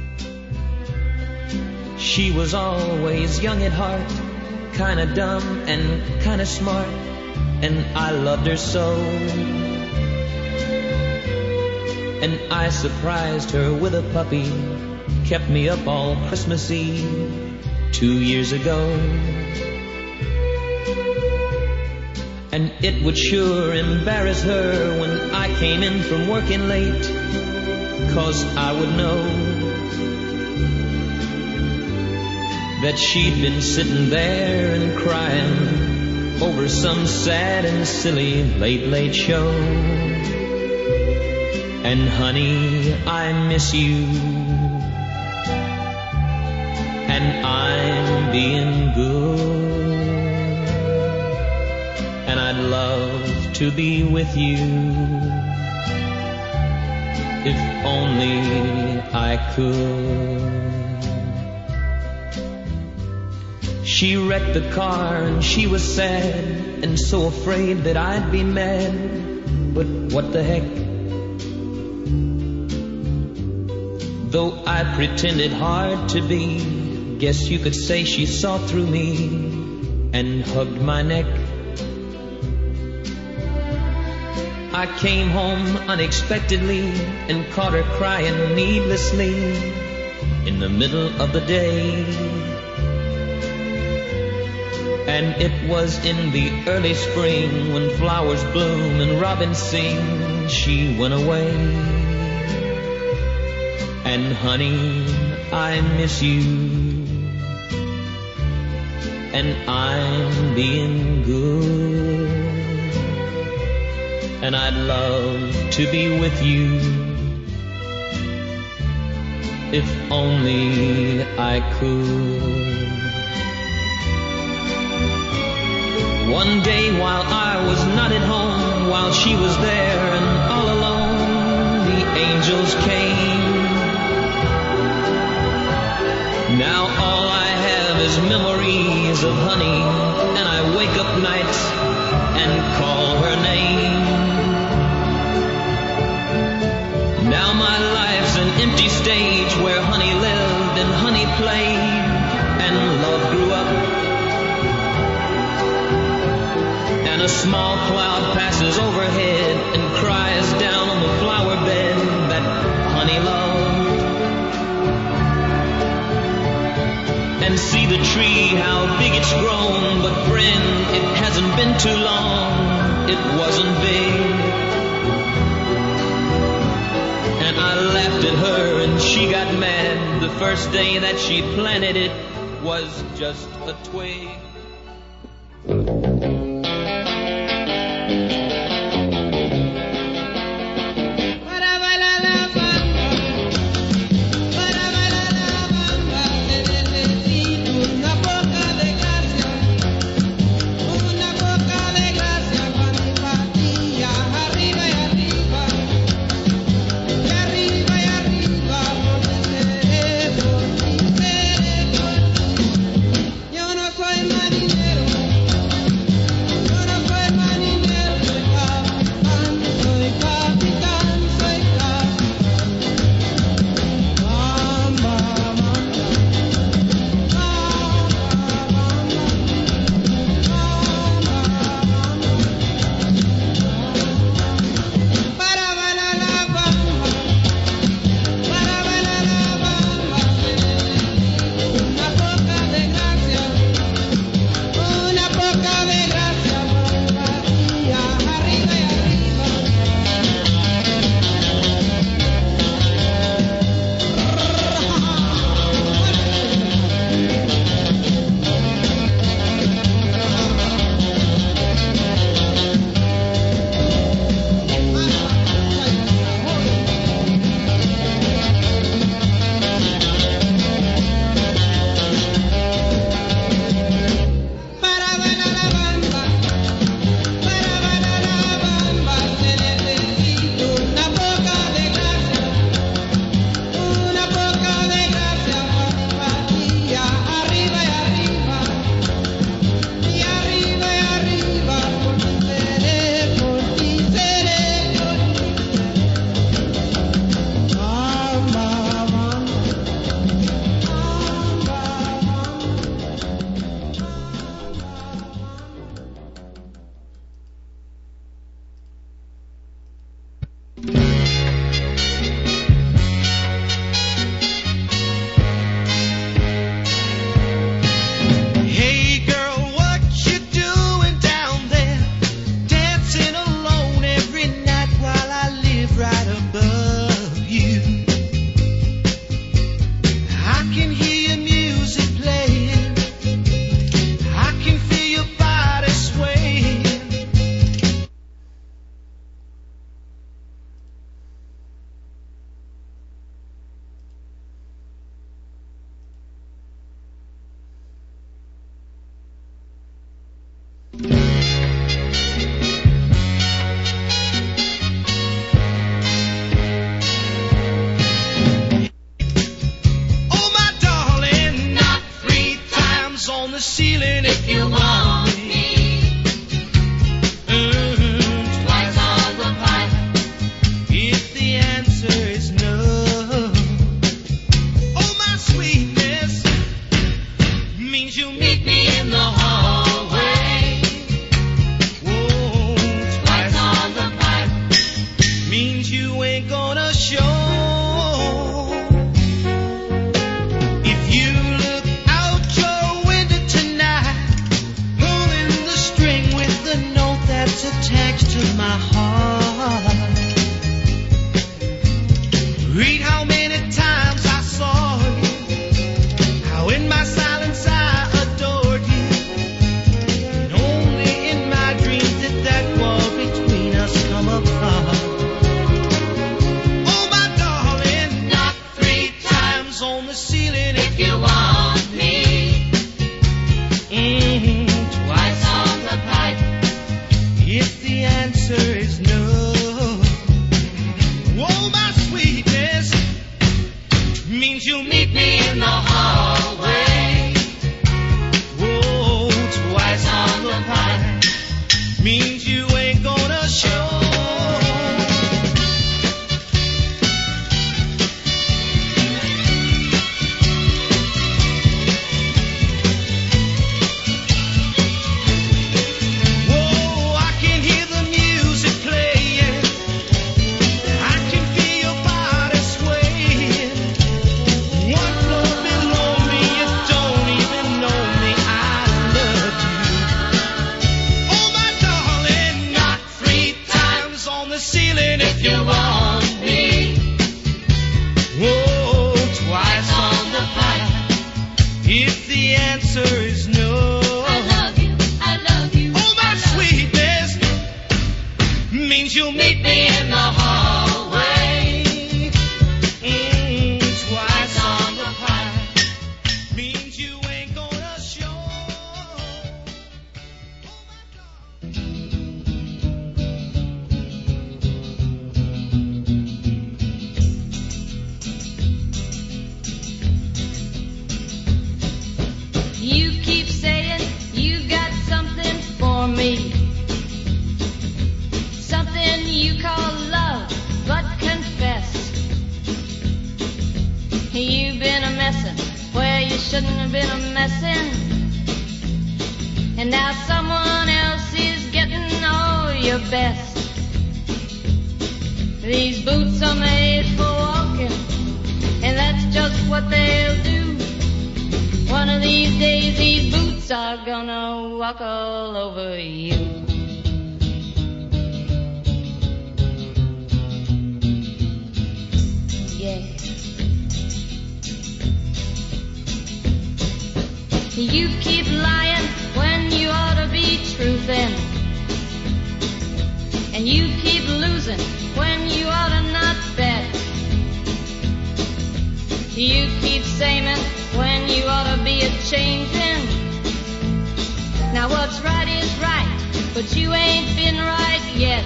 She was always young at heart, kinda dumb and kinda smart, and I loved her so. And I surprised her with a puppy, kept me up all Christmas Eve 2 years ago. And it would sure embarrass her when I came in from working late, 'cause I would know that she'd been sitting there and crying over some sad and silly late show. And honey, I miss you, and I'm being good. love to be with you. If only I could. She wrecked the car and she was sad and so afraid that I'd be mad. But what the heck? Though I pretended hard to be, guess you could say she saw through me and hugged my neck. I came home unexpectedly and caught her crying needlessly in the middle of the day. And it was in the early spring when flowers bloom and robins sing, she went away. And honey, I miss you. And I'm being good. And I'd love to be with you. If only I could. One day while I was not at home, while she was there and all alone, the angels came. Now all I have is memories of honey, and I wake up nights and call her name. Now my life's an empty stage where honey lived and honey played and love grew up. And a small cloud passes overhead and cries down on the flower bed that honey loved. And see the tree, how big it's grown. But friend, it hasn't been too long, it wasn't big. And I laughed at her and she got mad. The first day that she planted it was just a twig. times on the ceiling if you want me. Twice on the pipe if the answer is no. Oh, my sweetness means you meet me in the hallway. Whoa, twice on the pipe means you ain't gonna show. If you look out your window tonight, pulling the string with the note that's attached to my heart, read how many times I saw you, how in my silence I adored you, and only in my dreams did that wall between us come apart. Oh, my darling, knock 3 times on the ceiling if you want me. Twice on the pipe if the answer is no. Oh, my sweetness means you'll meet me in the hallway. Whoa, twice on the pipe means you ain't gonna show. Whoa, I can hear the music playing. I can feel your body swaying. One floor below me, you don't even know me. I love you. Oh, my darling, knock 3 times on the ceiling if you want me. Whoa, twice on the pipe if the answer is no. I love you, I love you. Oh, my sweetness means you'll meet me in the hallway. Twice on the pipe means you ain't gonna show. You keep saying you got something for me. Something you call love, but confess. You've been a messin' where you shouldn't have been a messin'. And now someone else is getting all your best. These boots are made for walking, and that's just what they'll do. One of these days these boots are gonna walk all over you. Yeah. You keep lying when you ought to be truthin'. And you keep losing when you ought to not bet. You keep saying when you ought to be a-changin'. Now what's right is right, but you ain't been right yet.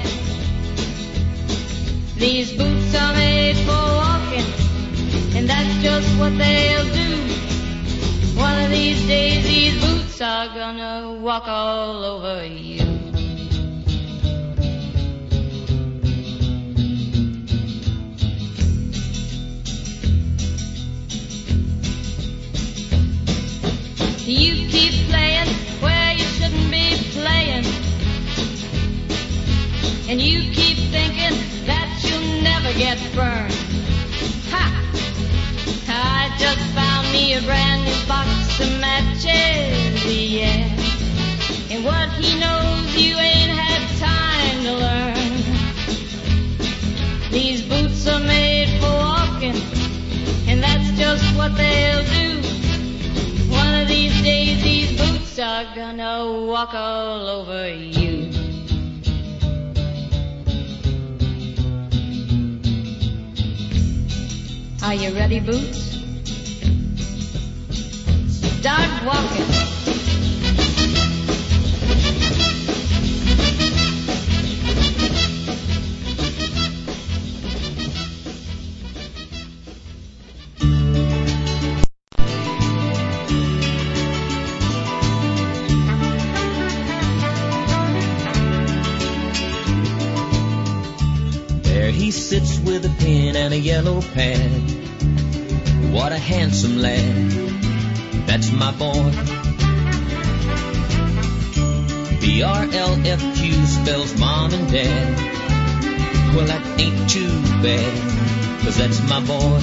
These boots are made for walking, and that's just what they'll do. One of these days these boots are gonna walk all over you. You keep playing where you shouldn't be playing. And you keep thinking that you'll never get burned. Ha! I just found me a brand new box of matches, yeah. And what he knows you ain't had time to learn. These boots are made for walking, and that's just what they'll do. One of these days these boots are gonna walk all over you. Are you ready, Boots? Start walking. he sits with a pen and a yellow pad. What a handsome lad, that's my boy. BRLFQ spells mom and dad. Well, that ain't too bad, 'cause that's my boy.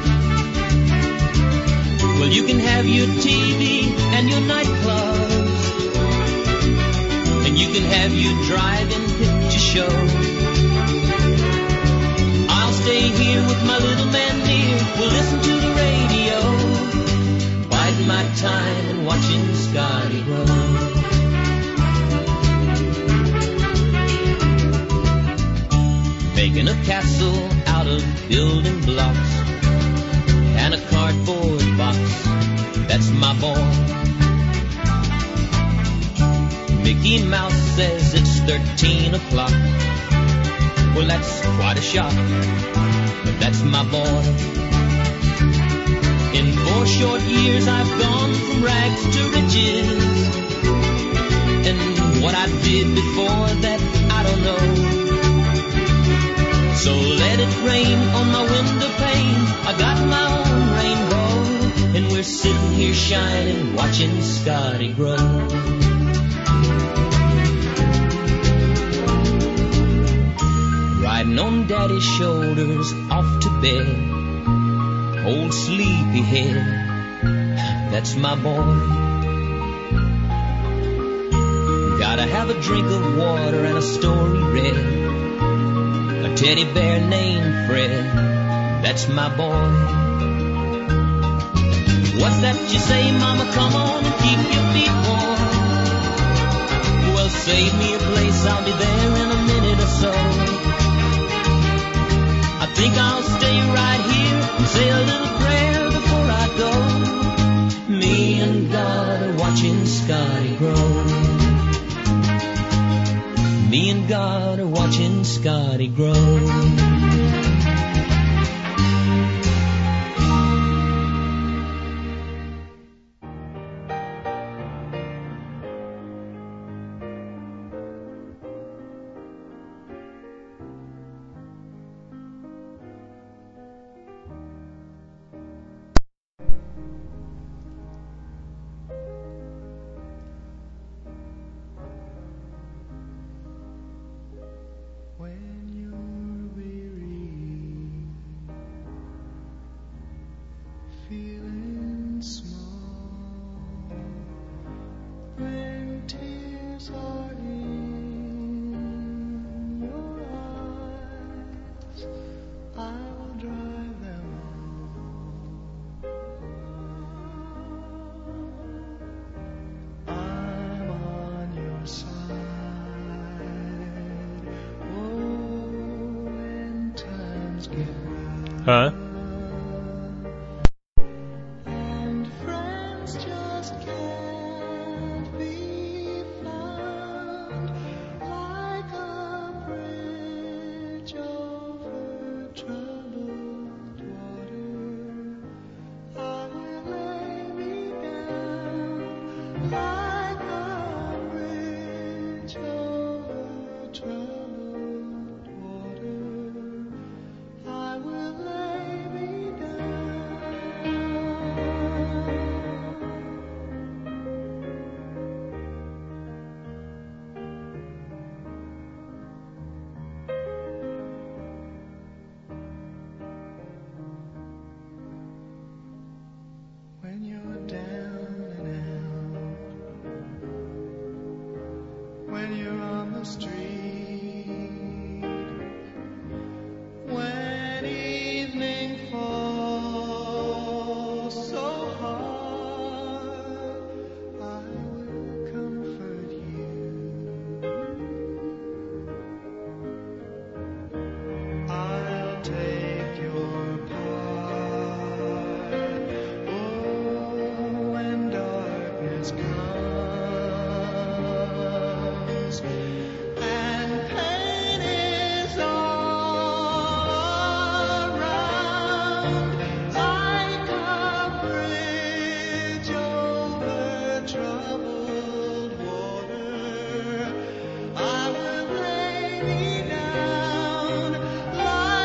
Well, you can have your TV and your nightclubs, and you can have your drive-in picture show. I'll stay here with my little man near. We'll listen to the radio, biding my time and watching Scotty grow. Making a castle out of building blocks and a cardboard box, that's my boy. Mickey Mouse says it's 13 o'clock. Well, that's quite a shock, but that's my boy. In 4 short years I've gone from rags to riches, and what I did before that I don't know. So let it rain on my window pane, I got my own rainbow, and we're sitting here shining, watching Scotty grow. Riding on Daddy's shoulders, off to bed, old sleepyhead, that's my boy. Gotta have a drink of water and a story read, a teddy bear named Fred, that's my boy. What's that you say, Mama? Come on and keep your feet warm. Well, save me a place, I'll be there in a minute or so. I think I'll stay right here and say a little prayer before I go. Me and God are watching Scotty grow. Me and God are watching Scotty grow. Huh? And friends just can't be found, like a bridge over troubled water. I will lay me down, like a bridge over troubled water. I will lay me when you're down and out, when you're on the street, when evening falls so hard, I will comfort you. I'll take your part. Oh, when darkness comes and pain is all around, like a bridge over troubled water, I will lay me down, like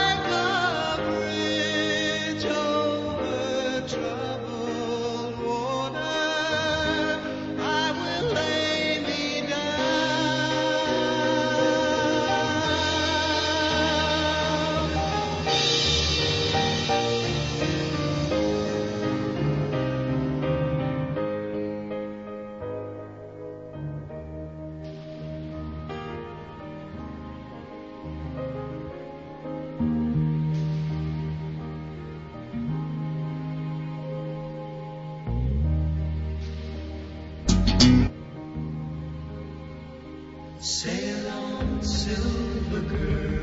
Sail on, silver girl.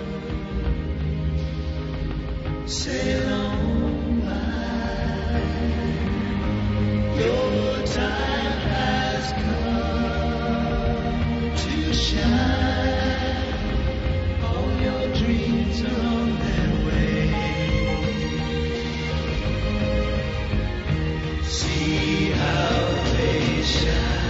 Sail on by. Your time has come to shine. All your dreams are on their way. See how they shine.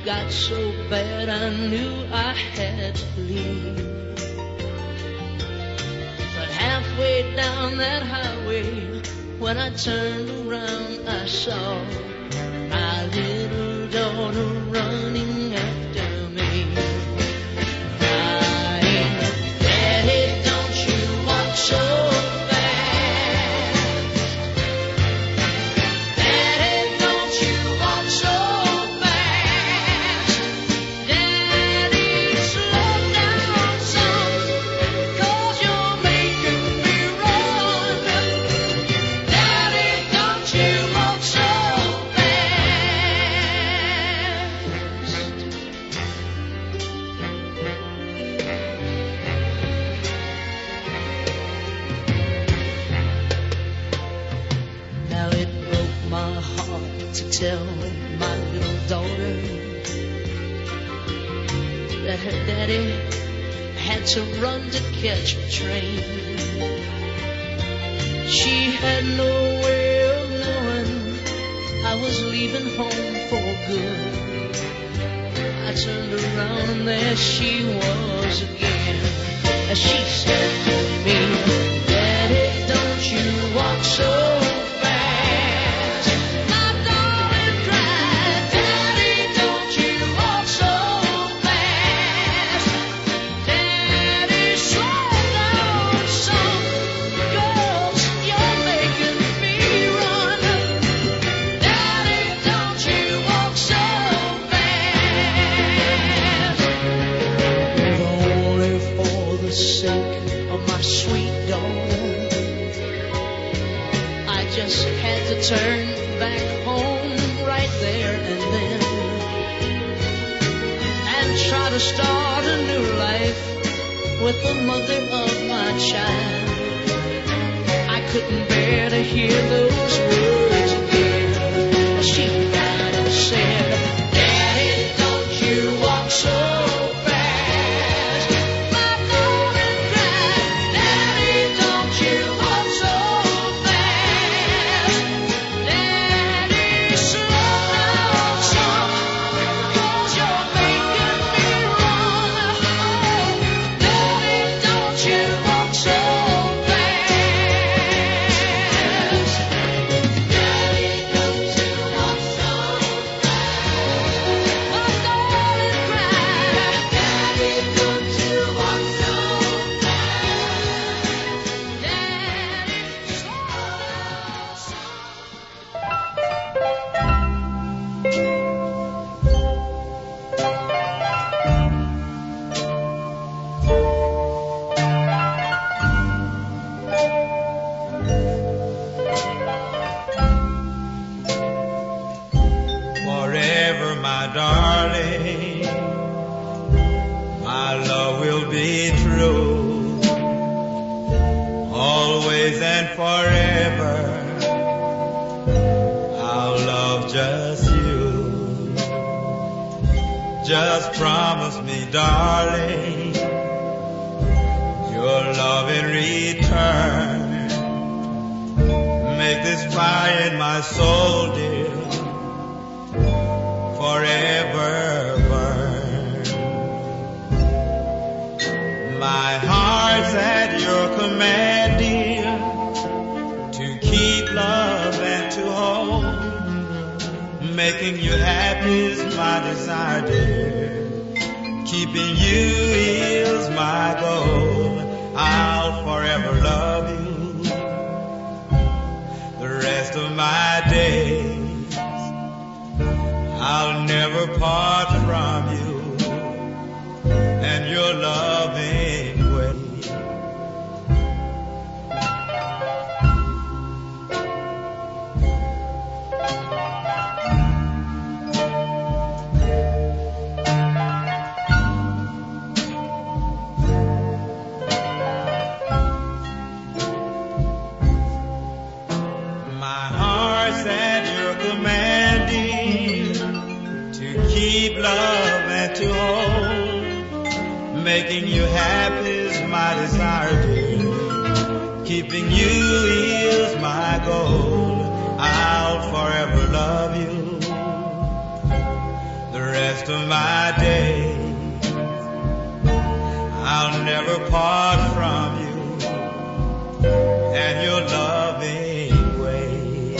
got so bad I knew I had to leave. But halfway down that highway, when I turned around, I saw my little daughter running after me. Crying, Daddy, don't you walk so fast. Daddy, don't you walk so fast. Daddy, slow down some, 'cause you're making me run. Daddy, don't you walk so Now it broke my heart to tell my little daughter that her daddy had to run to catch a train. She had no way of knowing I was leaving home for good. I turned around and there she was again. As she said to me, Daddy, don't you walk so fast. My darling cried, Daddy, don't you walk so fast. Daddy, slow down some, 'cause you're making me run. Daddy, don't you walk so fast. If only for the sake of my sweet daughter, I just had to turn back home right there and then, and try to start a new life with the mother of my child. I couldn't bear to hear those words again. She cried and said, Daddy, don't you walk so fast. My daughter cried, Daddy, don't you walk so fast. Daddy, slow down some, 'cause you're making me run. Oh, Daddy, don't you walk so fast. Daddy, don't you walk so fast. My daughter cried, Daddy, don't you walk so fast. Daddy, slow down some. Forever, my darling, my love will be true. Always and forever, I'll love just you. Just promise me, darling, your love in return. Make this fire in my soul, dear, forever burn. My heart's at your command, dear, to keep love and to hold. Making you happy is my desire, dear. Keeping you is my goal. I'll forever love you the rest of my days. I'll never part from you and your loving ways. My heart's at your command, dear, to keep love and to hold. Making you happy is my desire, dear. Keeping you is my goal. I'll forever love you the rest rest of my days. I'll never part from you and your loving way.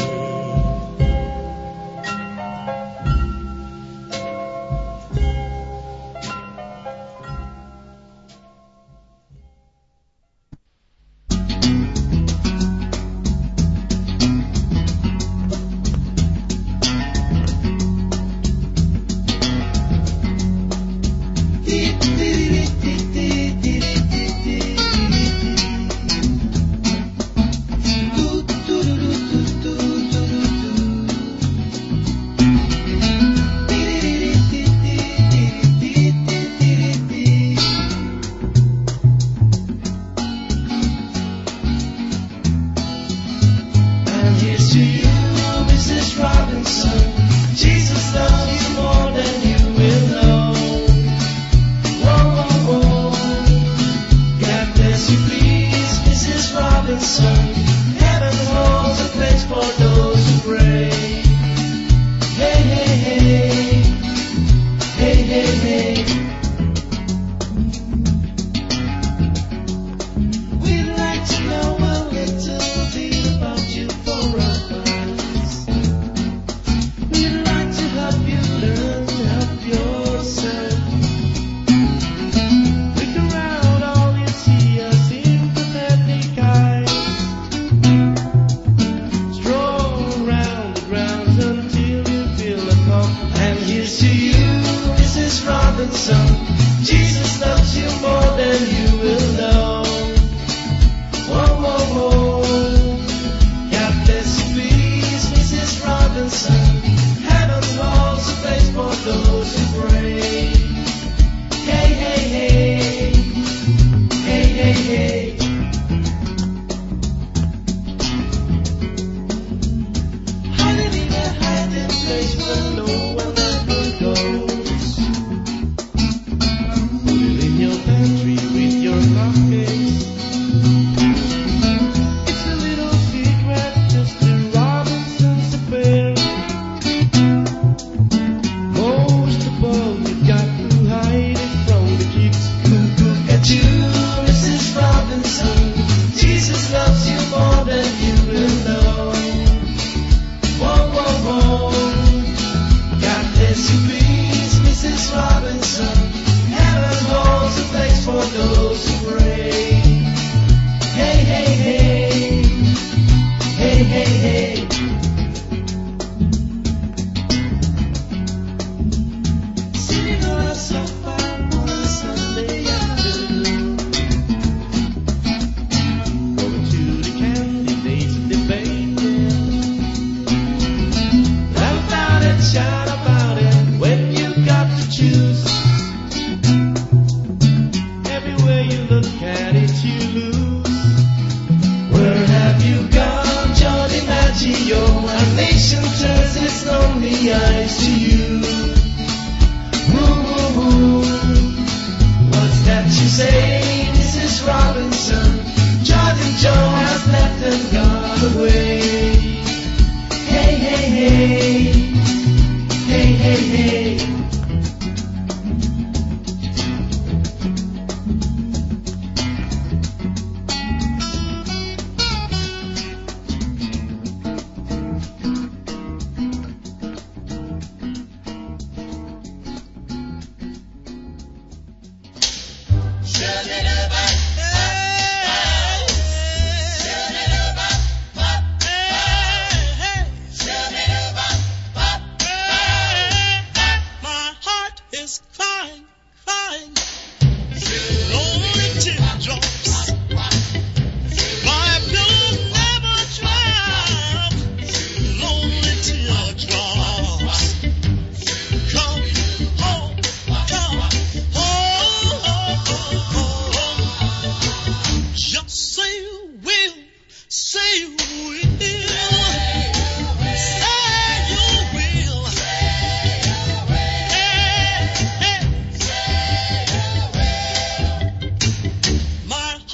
My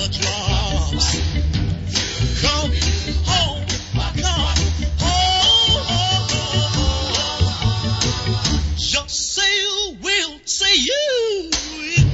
teardrops. Come home, just say you will, say you will.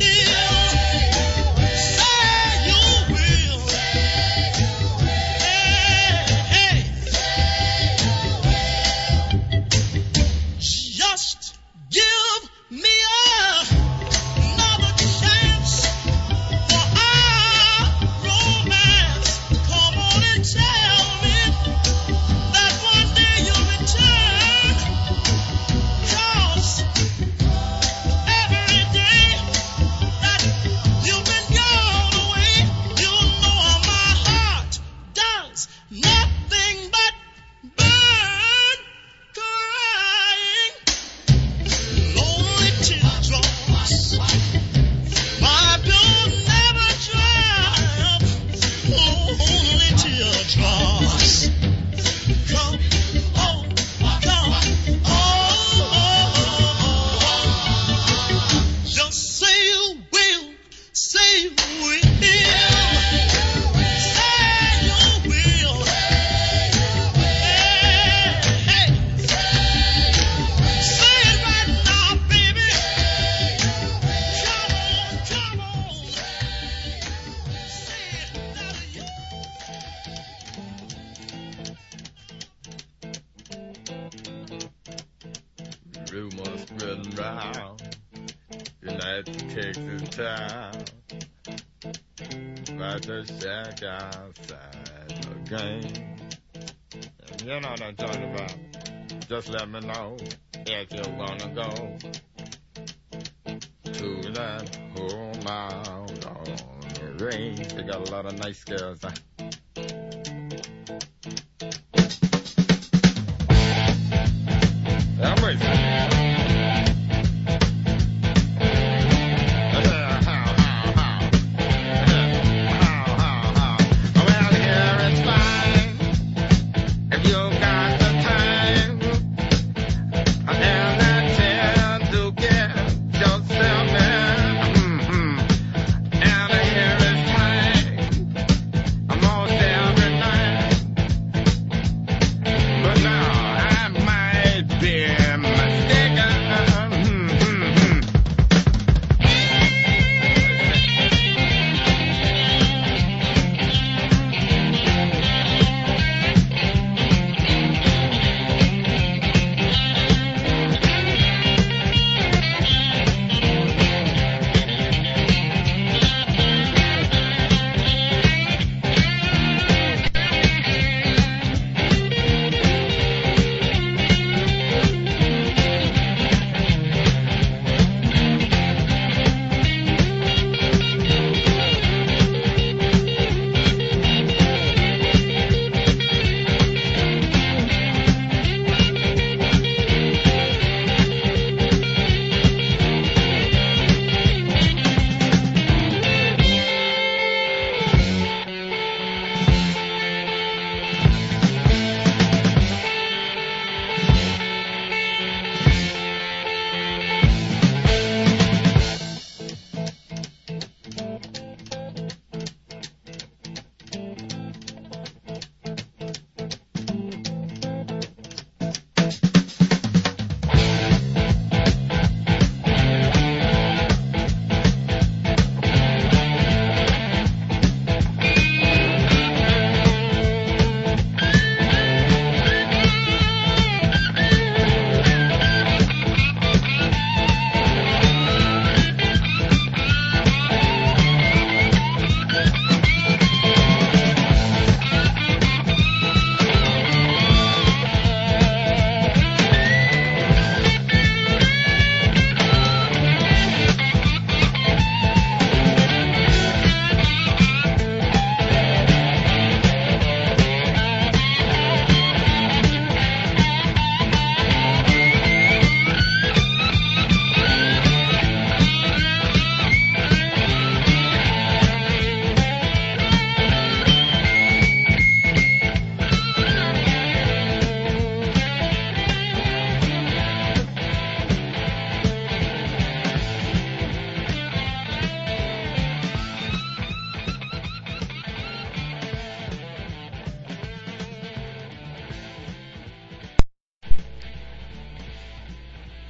Rumors spreading round United Texas town about the shack outside the game. And you know what I'm talking about. Just let me know if you wanna go to that home out on the range. They got a lot of nice girls. I'm waiting. Mistake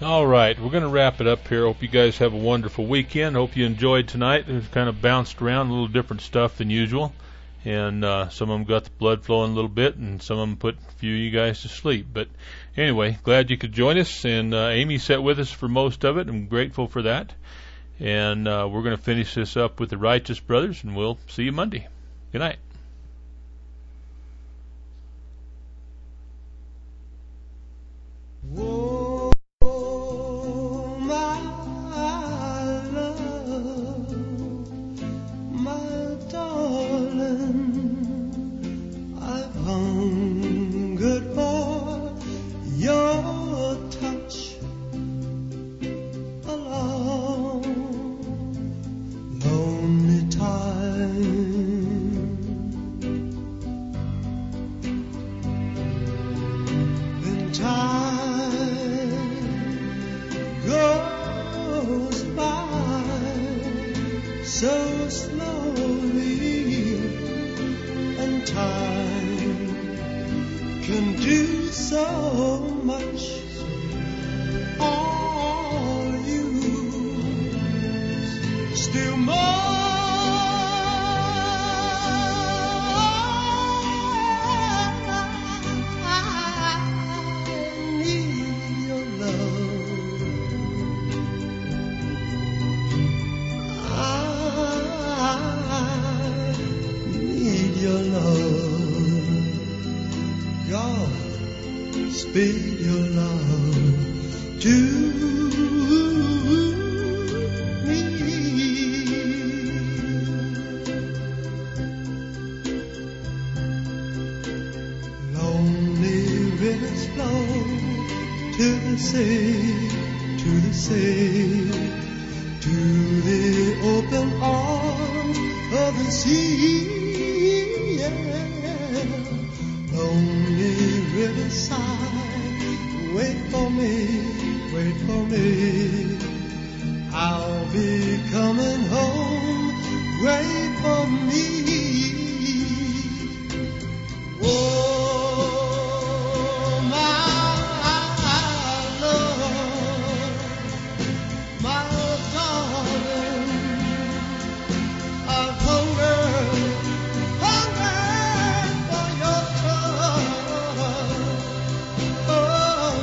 All right, we're going to wrap it up here. Hope you guys have a wonderful weekend. Hope you enjoyed tonight. We've kind of bounced around, a little different stuff than usual. And some of them got the blood flowing a little bit, and some of them put a few of you guys to sleep. But anyway, glad you could join us. And Amy sat with us for most of it. I'm grateful for that. And we're going to finish this up with the Righteous Brothers, and we'll see you Monday. Good night. Whoa, my love, my darling, I've hungered for your touch a long, lonely time. Then time goes by so slowly, and time can do so much. All you still more. Speed your love to me. Lonely rivers flow to the sea, to the sea, to the open arms of the sea. Yeah. Lonely riverside, wait for me, wait for me. I'll be coming home, wait for me. Oh, my love, my darling, I've hungered for your touch. Oh,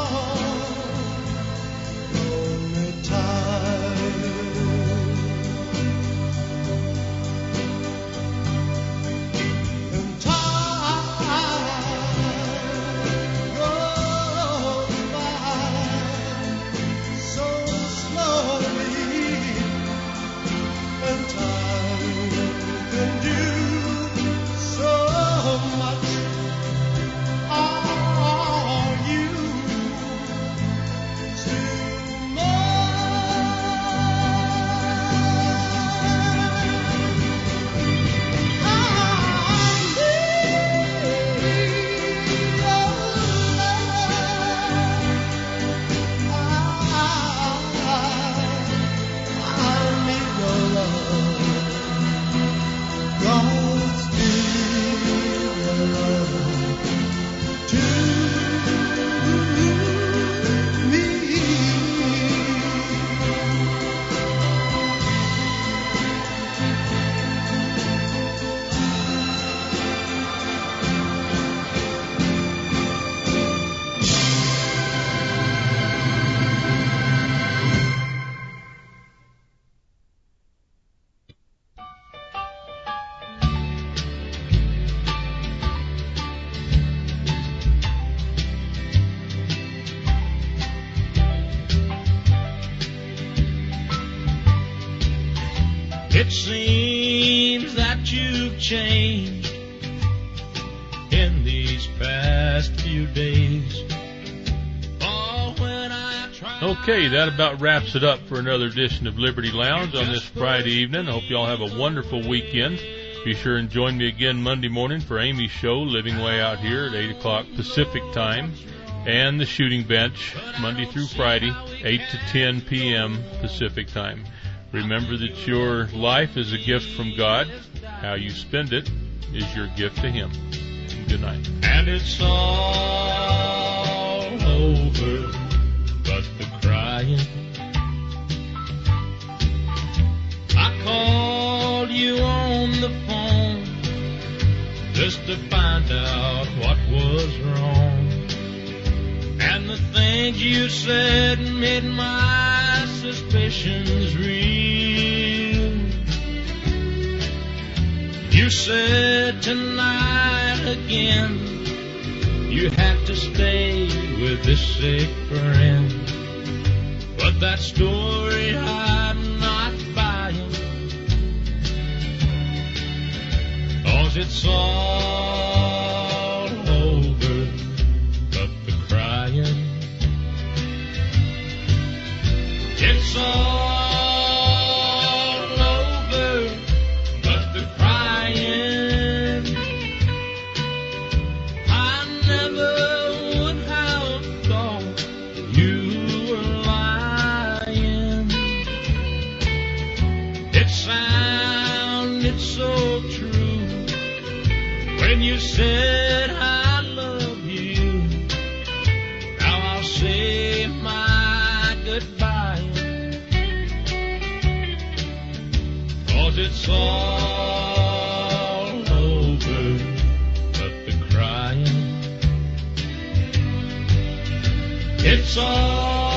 Lord, lonely time. And time goes by so slowly, and time can do so much. Are you still It seems that you've changed in these past few days. Oh, when I try. Okay, that about wraps it up for another edition of Liberty Lounge on this Friday evening. I hope you all have a wonderful weekend. Be sure and join me again Monday morning for Amy's show, Living Way Out Here at 8 o'clock Pacific Time, and the Shooting Bench, Monday through Friday, 8 to 10 p.m. Pacific Time. Remember that your life is a gift from God. How you spend it is your gift to Him. Good night. And it's all over, but the crying. I called you on the phone just to find out what was wrong. And the things you said made my suspicions real. You said tonight again you had to stay with this sick friend. But that story I'm not buying, 'cause it's all over but the crying. It's all over but the crying. I never would have thought you were lying. It sounded so true when you said I love you. Now I'll say my goodbye, 'cause it's all over but the crying. It's all